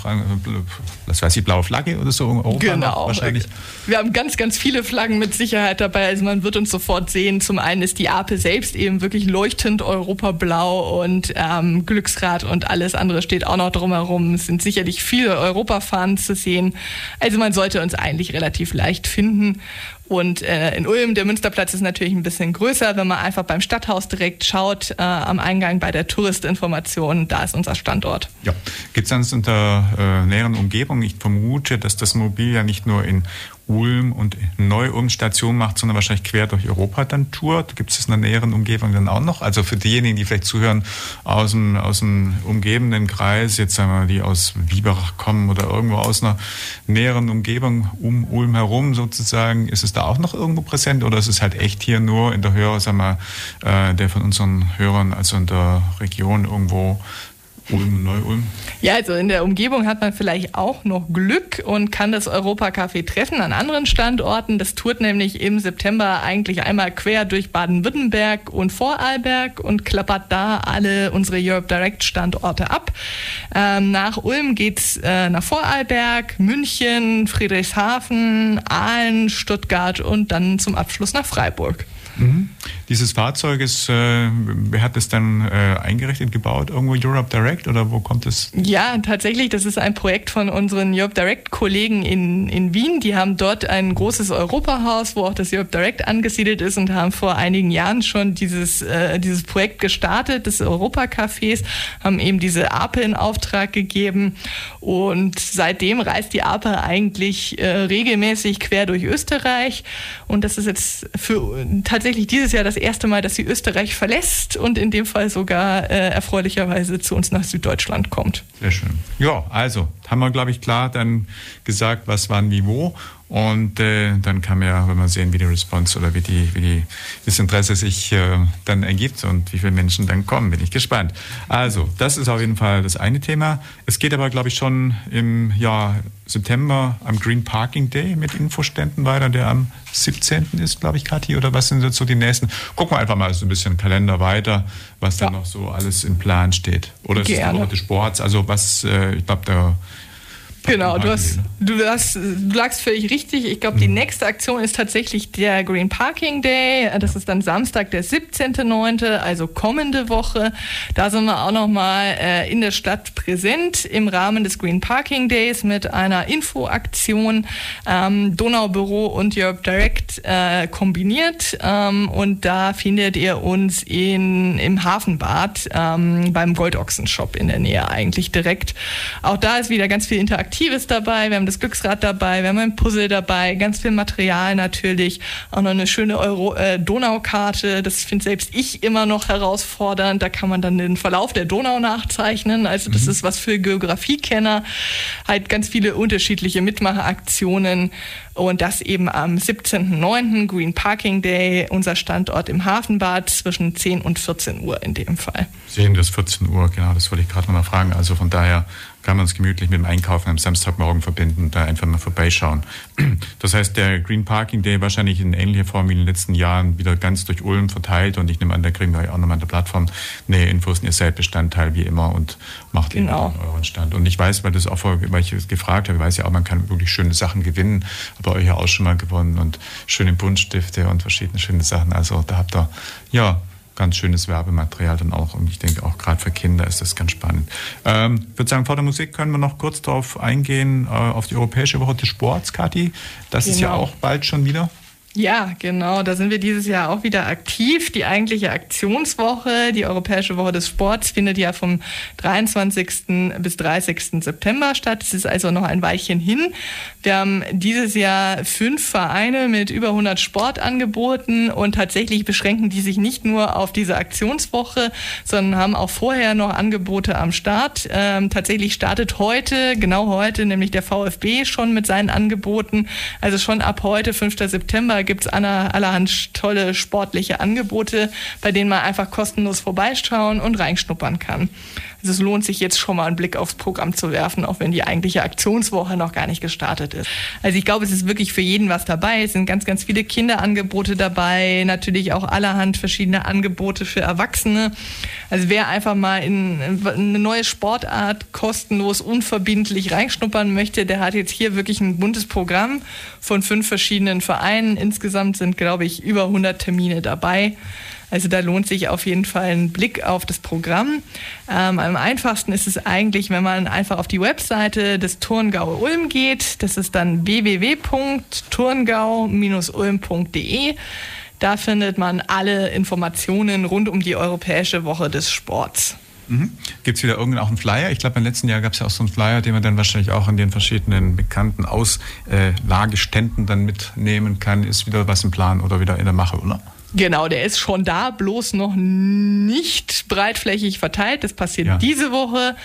was weiß ich, blaue Flagge oder so? Europa genau. Wahrscheinlich. Wir haben ganz, ganz viele Flaggen mit Sicherheit dabei. Also man wird uns sofort sehen. Zum einen ist die Ape selbst eben wirklich leuchtend europablau und Glücksrad und alles andere steht auch noch drumherum. Es sind sicherlich viele Europafahnen zu sehen. Also man sollte uns eigentlich relativ leicht finden. Und in Ulm, der Münsterplatz ist natürlich ein bisschen größer. Wenn man einfach beim Stadthaus direkt schaut, am Eingang bei der Touristinformation, da ist unser Standort. Ja, gibt es dann in der näheren Umgebung? Ich vermute, dass das Mobil ja nicht nur in Ulm und Neu-Ulm Station macht, sondern wahrscheinlich quer durch Europa dann tourt. Gibt es das in der näheren Umgebung dann auch noch? Also für diejenigen, die vielleicht zuhören aus dem umgebenden Kreis, jetzt sagen wir, die aus Biberach kommen oder irgendwo aus einer näheren Umgebung um Ulm herum sozusagen, ist es da auch noch irgendwo präsent oder ist es halt echt hier nur in der Hörer, sagen wir, der von unseren Hörern, also in der Region irgendwo Ulm, Neu-Ulm? Ja, also in der Umgebung hat man vielleicht auch noch Glück und kann das Europa-Café treffen an anderen Standorten. Das tourt nämlich im September eigentlich einmal quer durch Baden-Württemberg und Vorarlberg und klappert da alle unsere Europe Direct Standorte ab. Nach Ulm geht's nach Vorarlberg, München, Friedrichshafen, Aalen, Stuttgart und dann zum Abschluss nach Freiburg. Mhm. Dieses Fahrzeug ist, wer hat es dann eingerichtet, gebaut? Irgendwo Europe Direct oder wo kommt es? Ja, tatsächlich, das ist ein Projekt von unseren Europe Direct-Kollegen in Wien. Die haben dort ein großes Europahaus, wo auch das Europe Direct angesiedelt ist und haben vor einigen Jahren schon dieses Projekt gestartet, des Europa-Cafés, haben eben diese Ape in Auftrag gegeben und seitdem reist die Ape eigentlich regelmäßig quer durch Österreich und das ist jetzt für tatsächlich dieses Jahr das erste Mal, dass sie Österreich verlässt und in dem Fall sogar erfreulicherweise zu uns nach Süddeutschland kommt. Sehr schön. Ja, also haben wir, glaube ich, klar dann gesagt, was, wann, wie, wo. Und dann kann man ja, wenn man sehen, wie die Response oder wie das Interesse sich dann ergibt und wie viele Menschen dann kommen, bin ich gespannt. Also, das ist auf jeden Fall das eine Thema. Es geht aber, glaube ich, schon im Jahr September am Green Parking Day mit Infoständen weiter, der am 17. ist, glaube ich, Kathi, oder was sind jetzt so die nächsten? Gucken wir einfach mal so ein bisschen Kalender weiter, was da noch so alles im Plan steht. Oder ist es die Woche des Sports? Also was, ich glaube, da... Genau, du lagst völlig richtig. Ich glaube, die nächste Aktion ist tatsächlich der Green Parking Day. Das ist dann Samstag, der 17.09., also kommende Woche. Da sind wir auch nochmal in der Stadt präsent im Rahmen des Green Parking Days mit einer Infoaktion, Donaubüro und Europe Direct kombiniert. Und da findet ihr uns im Hafenbad beim Goldochsen-Shop in der Nähe eigentlich direkt. Auch da ist wieder ganz viel Interaktives dabei, wir haben das Glücksrad dabei, wir haben ein Puzzle dabei, ganz viel Material natürlich, auch noch eine schöne Donaukarte, das finde selbst ich immer noch herausfordernd, da kann man dann den Verlauf der Donau nachzeichnen, also das ist was für Geografiekenner, halt ganz viele unterschiedliche Mitmachaktionen und das eben am 17.09. Green Parking Day, unser Standort im Hafenbad zwischen 10 und 14 Uhr in dem Fall. 10 bis 14 Uhr, genau, das wollte ich gerade noch mal fragen, also von daher kann man es gemütlich mit dem Einkaufen am Samstagmorgen verbinden und da einfach mal vorbeischauen. Das heißt, der Green Parking Day wahrscheinlich in ähnlicher Form wie in den letzten Jahren wieder ganz durch Ulm verteilt und ich nehme an, da kriegen wir auch nochmal an der Plattform nähere Infos und ihr seid Bestandteil wie immer und macht eben euren Stand. Und ich weiß, weil ich es gefragt habe, ich weiß ja auch, man kann wirklich schöne Sachen gewinnen, aber euch ja auch schon mal gewonnen und schöne Buntstifte und verschiedene schöne Sachen. Also da habt ihr, ja, ganz schönes Werbematerial dann auch und ich denke auch gerade für Kinder ist das ganz spannend. Ich würde sagen, vor der Musik können wir noch kurz darauf eingehen, auf die Europäische Woche des Sports, Kathi. Das ist ja auch bald schon wieder. Ja, genau. Da sind wir dieses Jahr auch wieder aktiv. Die eigentliche Aktionswoche, die Europäische Woche des Sports, findet ja vom 23. bis 30. September statt. Es ist also noch ein Weilchen hin. Wir haben dieses Jahr 5 Vereine mit über 100 Sportangeboten und tatsächlich beschränken die sich nicht nur auf diese Aktionswoche, sondern haben auch vorher noch Angebote am Start. Tatsächlich startet heute, genau heute, nämlich der VfB schon mit seinen Angeboten. Also schon ab heute, 5. September, gibt es allerhand tolle sportliche Angebote, bei denen man einfach kostenlos vorbeischauen und reinschnuppern kann. Also es lohnt sich jetzt schon mal einen Blick aufs Programm zu werfen, auch wenn die eigentliche Aktionswoche noch gar nicht gestartet ist. Also ich glaube, es ist wirklich für jeden was dabei. Es sind ganz, ganz viele Kinderangebote dabei, natürlich auch allerhand verschiedene Angebote für Erwachsene. Also wer einfach mal in eine neue Sportart kostenlos, unverbindlich reinschnuppern möchte, der hat jetzt hier wirklich ein buntes Programm von 5 verschiedenen Vereinen. Insgesamt sind, glaube ich, über 100 Termine dabei. Also da lohnt sich auf jeden Fall ein Blick auf das Programm. Am einfachsten ist es eigentlich, wenn man einfach auf die Webseite des Turngau Ulm geht. Das ist dann www.turngau-ulm.de. Da findet man alle Informationen rund um die Europäische Woche des Sports. Gibt es wieder auch einen Flyer? Ich glaube, im letzten Jahr gab es ja auch so einen Flyer, den man dann wahrscheinlich auch in den verschiedenen bekannten Auslageständen dann mitnehmen kann. Ist wieder was im Plan oder wieder in der Mache, oder? Genau, der ist schon da, bloß noch nicht breitflächig verteilt. Das passiert diese Woche.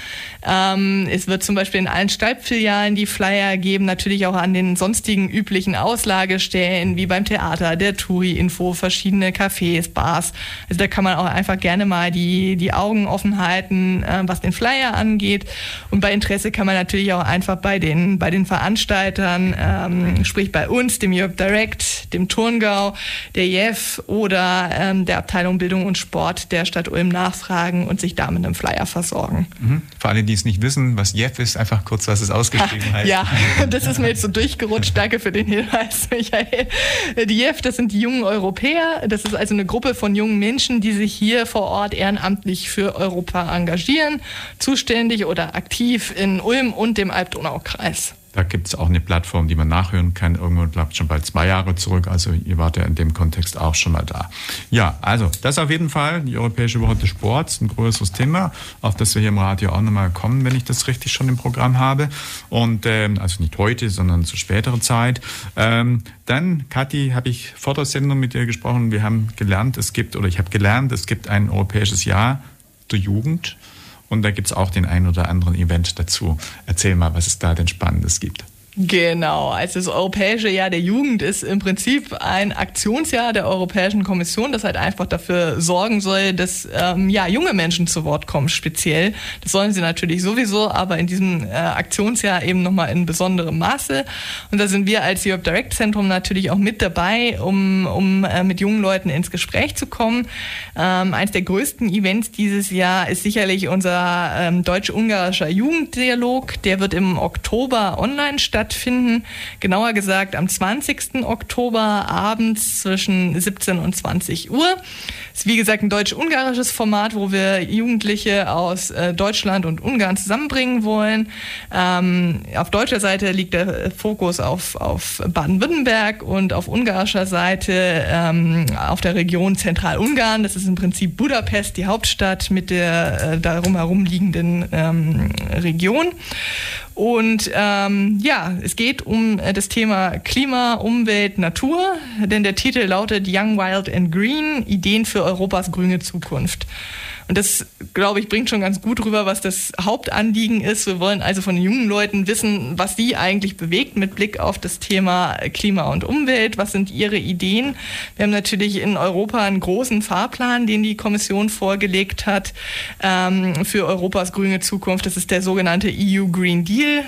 Es wird zum Beispiel in allen Stadtfilialen die Flyer geben, natürlich auch an den sonstigen üblichen Auslagestellen, wie beim Theater, der Touri-Info, verschiedene Cafés, Bars. Also da kann man auch einfach gerne mal die Augen offen halten, was den Flyer angeht. Und bei Interesse kann man natürlich auch einfach bei den Veranstaltern, sprich bei uns, dem Europe Direct, dem Turngau, der JEF oder der Abteilung Bildung und Sport der Stadt Ulm nachfragen und sich da mit einem Flyer versorgen. Für alle, die es nicht wissen, was JEF ist, einfach kurz, was es ausgeschrieben heißt. Ja, das ist mir jetzt so durchgerutscht. Danke für den Hinweis, Michael. Die JEF, das sind die jungen Europäer. Das ist also eine Gruppe von jungen Menschen, die sich hier vor Ort ehrenamtlich für Europa engagieren, zuständig oder aktiv in Ulm und dem Alb-Donau-Kreis. Da gibt es auch eine Plattform, die man nachhören kann. Irgendwo bleibt schon bald 2 Jahre zurück. Also ihr wart ja in dem Kontext auch schon mal da. Ja, also das auf jeden Fall. Die Europäische Woche des Sports, ein größeres Thema, auf das wir hier im Radio auch nochmal kommen, wenn ich das richtig schon im Programm habe. Und also nicht heute, sondern zu späterer Zeit. Dann, Kathi, habe ich vor der Sendung mit dir gesprochen. Wir haben gelernt, es gibt ein europäisches Jahr der Jugend. Und da gibt es auch den einen oder anderen Event dazu. Erzähl mal, was es da denn Spannendes gibt. Genau, also das Europäische Jahr der Jugend ist im Prinzip ein Aktionsjahr der Europäischen Kommission, das halt einfach dafür sorgen soll, dass junge Menschen zu Wort kommen speziell. Das sollen sie natürlich sowieso, aber in diesem Aktionsjahr eben nochmal in besonderem Maße. Und da sind wir als Europe Direct Zentrum natürlich auch mit dabei, um mit jungen Leuten ins Gespräch zu kommen. Eins der größten Events dieses Jahr ist sicherlich unser deutsch-ungarischer Jugenddialog. Der wird im Oktober online stattfinden. Genauer gesagt am 20. Oktober abends zwischen 17 und 20 Uhr. Ist wie gesagt ein deutsch-ungarisches Format, wo wir Jugendliche aus Deutschland und Ungarn zusammenbringen wollen. Auf deutscher Seite liegt der Fokus auf Baden-Württemberg und auf ungarischer Seite auf der Region Zentralungarn. Das ist im Prinzip Budapest, die Hauptstadt mit der darum herum liegenden Region. Und es geht um das Thema Klima, Umwelt, Natur, denn der Titel lautet Young, Wild and Green, Ideen für Europas grüne Zukunft. Und das, glaube ich, bringt schon ganz gut rüber, was das Hauptanliegen ist. Wir wollen also von jungen Leuten wissen, was sie eigentlich bewegt mit Blick auf das Thema Klima und Umwelt. Was sind ihre Ideen? Wir haben natürlich in Europa einen großen Fahrplan, den die Kommission vorgelegt hat für Europas grüne Zukunft. Das ist der sogenannte EU Green Deal,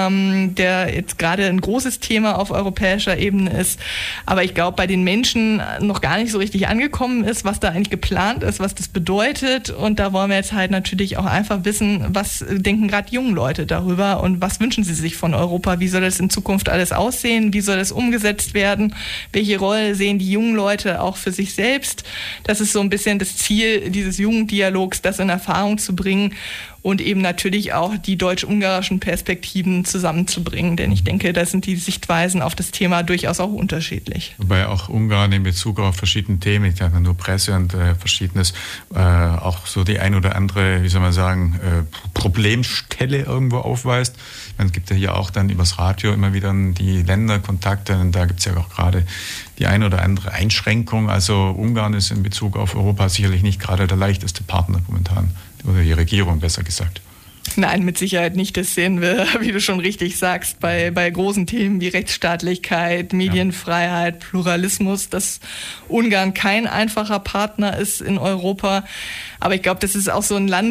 der jetzt gerade ein großes Thema auf europäischer Ebene ist. Aber ich glaube, bei den Menschen noch gar nicht so richtig angekommen ist, was da eigentlich geplant ist, was das bedeutet. Und da wollen wir jetzt halt natürlich auch einfach wissen, was denken gerade junge Leute darüber und was wünschen sie sich von Europa? Wie soll das in Zukunft alles aussehen? Wie soll das umgesetzt werden? Welche Rolle sehen die jungen Leute auch für sich selbst? Das ist so ein bisschen das Ziel dieses Jugenddialogs, das in Erfahrung zu bringen und eben natürlich auch die deutsch-ungarischen Perspektiven zusammenzubringen. Denn ich denke, da sind die Sichtweisen auf das Thema durchaus auch unterschiedlich. Wobei auch Ungarn in Bezug auf verschiedene Themen, ich sage nur Presse und Verschiedenes, auch so die ein oder andere, wie soll man sagen, Problemstelle irgendwo aufweist. Es gibt ja hier auch dann übers Radio immer wieder die Länderkontakte und da gibt es ja auch gerade die ein oder andere Einschränkung. Also Ungarn ist in Bezug auf Europa sicherlich nicht gerade der leichteste Partner momentan. Oder die Regierung, besser gesagt. Nein, mit Sicherheit nicht. Das sehen wir, wie du schon richtig sagst, bei großen Themen wie Rechtsstaatlichkeit, Medienfreiheit, Pluralismus, dass Ungarn kein einfacher Partner ist in Europa. Aber ich glaube, das ist auch so ein Land,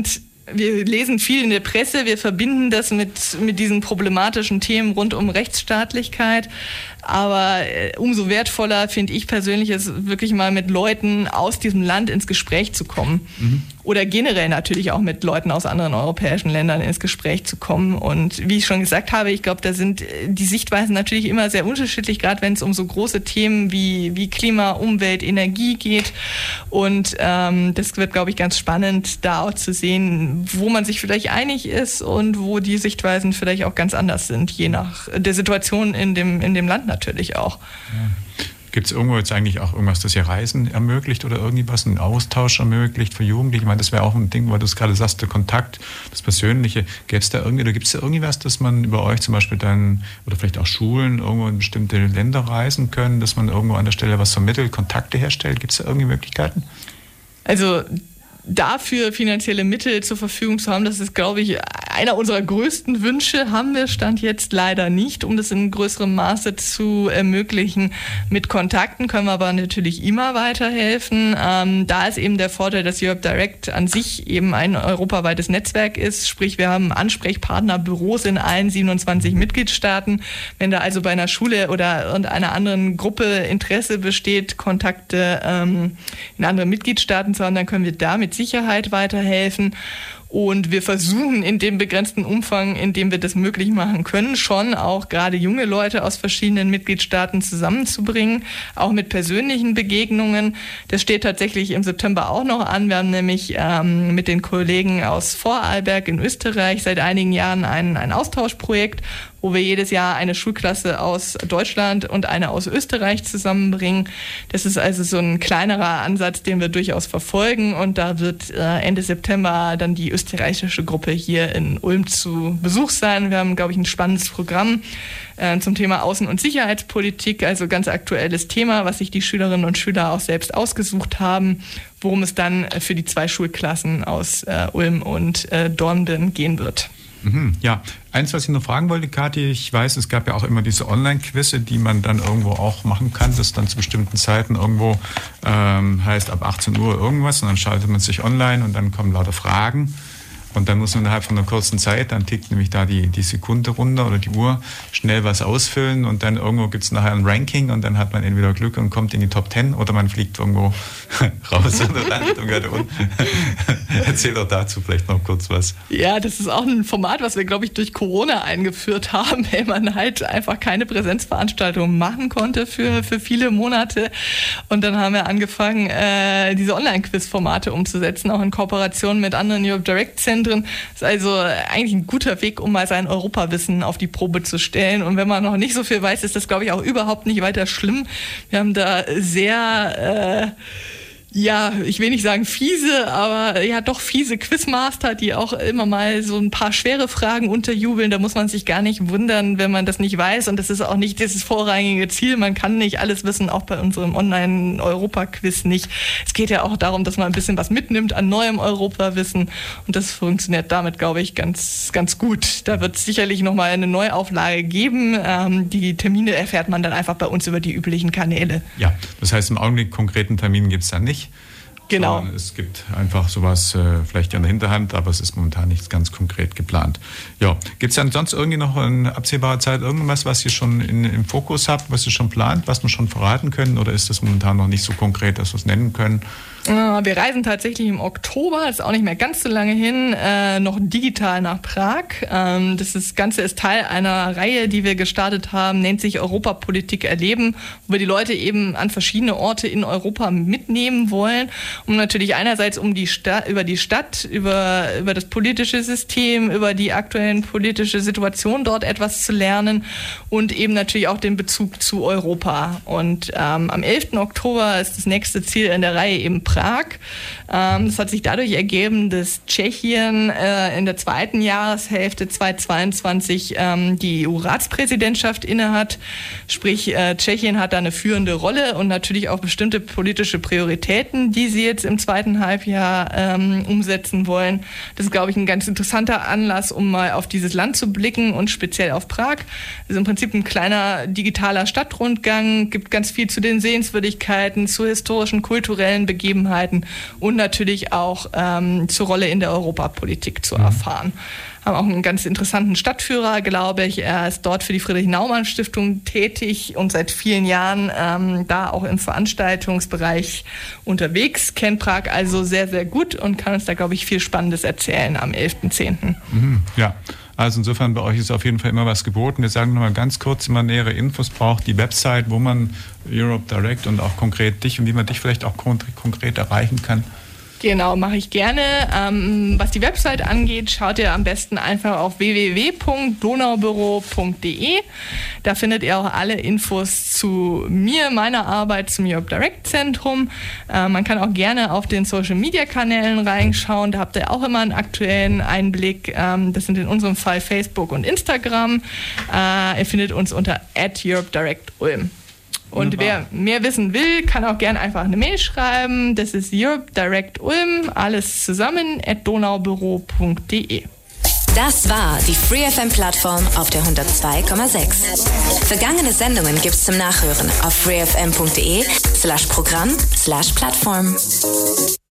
wir lesen viel in der Presse, wir verbinden das mit diesen problematischen Themen rund um Rechtsstaatlichkeit. Aber umso wertvoller finde ich persönlich es wirklich mal mit Leuten aus diesem Land ins Gespräch zu kommen. Oder generell natürlich auch mit Leuten aus anderen europäischen Ländern ins Gespräch zu kommen. Und wie ich schon gesagt habe, ich glaube, da sind die Sichtweisen natürlich immer sehr unterschiedlich, gerade wenn es um so große Themen wie Klima, Umwelt, Energie geht. Und das wird, glaube ich, ganz spannend, da auch zu sehen, wo man sich vielleicht einig ist und wo die Sichtweisen vielleicht auch ganz anders sind, je nach der Situation in dem Land natürlich auch. Ja. Gibt es irgendwo jetzt eigentlich auch irgendwas, das hier Reisen ermöglicht oder irgendwas, einen Austausch ermöglicht für Jugendliche? Ich meine, das wäre auch ein Ding, weil du es gerade sagst, der Kontakt, das Persönliche. Gäbe es da irgendwie, oder gibt es da irgendwas, dass man über euch zum Beispiel dann, oder vielleicht auch Schulen, irgendwo in bestimmte Länder reisen können, dass man irgendwo an der Stelle was vermittelt, Kontakte herstellt? Gibt es da irgendwie Möglichkeiten? Also dafür finanzielle Mittel zur Verfügung zu haben, das ist, glaube ich, einer unserer größten Wünsche, haben wir Stand jetzt leider nicht, um das in größerem Maße zu ermöglichen. Mit Kontakten können wir aber natürlich immer weiterhelfen. Da ist eben der Vorteil, dass Europe Direct an sich eben ein europaweites Netzwerk ist, sprich wir haben Ansprechpartnerbüros in allen 27 Mitgliedstaaten. Wenn da also bei einer Schule oder einer anderen Gruppe Interesse besteht, Kontakte in andere Mitgliedstaaten zu haben, dann können wir da mit Sicherheit weiterhelfen. Und wir versuchen in dem begrenzten Umfang, in dem wir das möglich machen können, schon auch gerade junge Leute aus verschiedenen Mitgliedstaaten zusammenzubringen, auch mit persönlichen Begegnungen. Das steht tatsächlich im September auch noch an. Wir haben nämlich mit den Kollegen aus Vorarlberg in Österreich seit einigen Jahren ein Austauschprojekt, wo wir jedes Jahr eine Schulklasse aus Deutschland und eine aus Österreich zusammenbringen. Das ist also so ein kleinerer Ansatz, den wir durchaus verfolgen. Und da wird Ende September dann die österreichische Gruppe hier in Ulm zu Besuch sein. Wir haben, glaube ich, ein spannendes Programm zum Thema Außen- und Sicherheitspolitik, also ganz aktuelles Thema, was sich die Schülerinnen und Schüler auch selbst ausgesucht haben, worum es dann für die 2 Schulklassen aus Ulm und Dornbirn gehen wird. Ja, eins, was ich noch fragen wollte, Kathi, ich weiß, es gab ja auch immer diese Online-Quizze, die man dann irgendwo auch machen kann, das dann zu bestimmten Zeiten irgendwo heißt ab 18 Uhr irgendwas und dann schaltet man sich online und dann kommen lauter Fragen. Und dann muss man innerhalb von einer kurzen Zeit, dann tickt nämlich da die Sekunde runter oder die Uhr, schnell was ausfüllen und dann irgendwo gibt es nachher ein Ranking und dann hat man entweder Glück und kommt in die Top 10 oder man fliegt irgendwo raus oder landet gerade unten. Erzähl doch dazu vielleicht noch kurz was. Ja, das ist auch ein Format, was wir, glaube ich, durch Corona eingeführt haben, weil man halt einfach keine Präsenzveranstaltungen machen konnte für viele Monate. Und dann haben wir angefangen, diese Online-Quiz-Formate umzusetzen, auch in Kooperation mit anderen Europe Direct-Zentren. Das ist also eigentlich ein guter Weg, um mal sein Europawissen auf die Probe zu stellen. Und wenn man noch nicht so viel weiß, ist das, glaube ich, auch überhaupt nicht weiter schlimm. Wir haben da sehr ich will nicht sagen fiese, aber ja doch fiese Quizmaster, die auch immer mal so ein paar schwere Fragen unterjubeln. Da muss man sich gar nicht wundern, wenn man das nicht weiß. Und das ist auch nicht das vorrangige Ziel. Man kann nicht alles wissen, auch bei unserem Online-Europa-Quiz nicht. Es geht ja auch darum, dass man ein bisschen was mitnimmt an neuem Europawissen. Und das funktioniert damit, glaube ich, ganz, ganz gut. Da wird es sicherlich nochmal eine Neuauflage geben. Die Termine erfährt man dann einfach bei uns über die üblichen Kanäle. Ja, das heißt, im Augenblick konkreten Termin gibt es dann nicht. Genau. Es gibt einfach sowas vielleicht in der Hinterhand, aber es ist momentan nichts ganz konkret geplant. Ja, gibt es dann sonst irgendwie noch in absehbarer Zeit irgendwas, was ihr schon im Fokus habt, was ihr schon plant, was wir schon verraten können, oder ist das momentan noch nicht so konkret, dass wir es nennen können? Wir reisen tatsächlich im Oktober, das ist auch nicht mehr ganz so lange hin, noch digital nach Prag. Das Ganze ist Teil einer Reihe, die wir gestartet haben, nennt sich Europapolitik erleben, wo wir die Leute eben an verschiedene Orte in Europa mitnehmen wollen, um natürlich einerseits über die Stadt, über das politische System, über die aktuellen politische Situation dort etwas zu lernen und eben natürlich auch den Bezug zu Europa. Und am 11. Oktober ist das nächste Ziel in der Reihe eben Prag. Das hat sich dadurch ergeben, dass Tschechien in der 2. Jahreshälfte 2022 die EU-Ratspräsidentschaft innehat. Sprich, Tschechien hat da eine führende Rolle und natürlich auch bestimmte politische Prioritäten, die sie sie jetzt im zweiten Halbjahr umsetzen wollen. Das ist, glaube ich, ein ganz interessanter Anlass, um mal auf dieses Land zu blicken und speziell auf Prag. Das ist im Prinzip ein kleiner digitaler Stadtrundgang, gibt ganz viel zu den Sehenswürdigkeiten, zu historischen, kulturellen Begebenheiten und natürlich auch zur Rolle in der Europapolitik zu erfahren. Haben auch einen ganz interessanten Stadtführer, glaube ich. Er ist dort für die Friedrich-Naumann-Stiftung tätig und seit vielen Jahren da auch im Veranstaltungsbereich unterwegs. Kennt Prag also sehr, sehr gut und kann uns da, glaube ich, viel Spannendes erzählen am 11.10. Ja, also insofern bei euch ist auf jeden Fall immer was geboten. Wir sagen nochmal ganz kurz, wenn man nähere Infos braucht, die Website, wo man Europe Direct und auch konkret dich und wie man dich vielleicht auch konkret erreichen kann. Genau, mache ich gerne. Was die Website angeht, schaut ihr am besten einfach auf www.donaubüro.de. Da findet ihr auch alle Infos zu mir, meiner Arbeit zum Europe Direct Zentrum. Man kann auch gerne auf den Social Media Kanälen reinschauen. Da habt ihr auch immer einen aktuellen Einblick. Das sind in unserem Fall Facebook und Instagram. Ihr findet uns unter @EuropeDirectUlm. Und wer mehr wissen will, kann auch gerne einfach eine Mail schreiben. Das ist EuropeDirectUlm, alles zusammen, @donaubüro.de. Das war die FreeFM-Plattform auf der 102,6. Vergangene Sendungen gibt's zum Nachhören auf freefm.de/Programm/Plattform.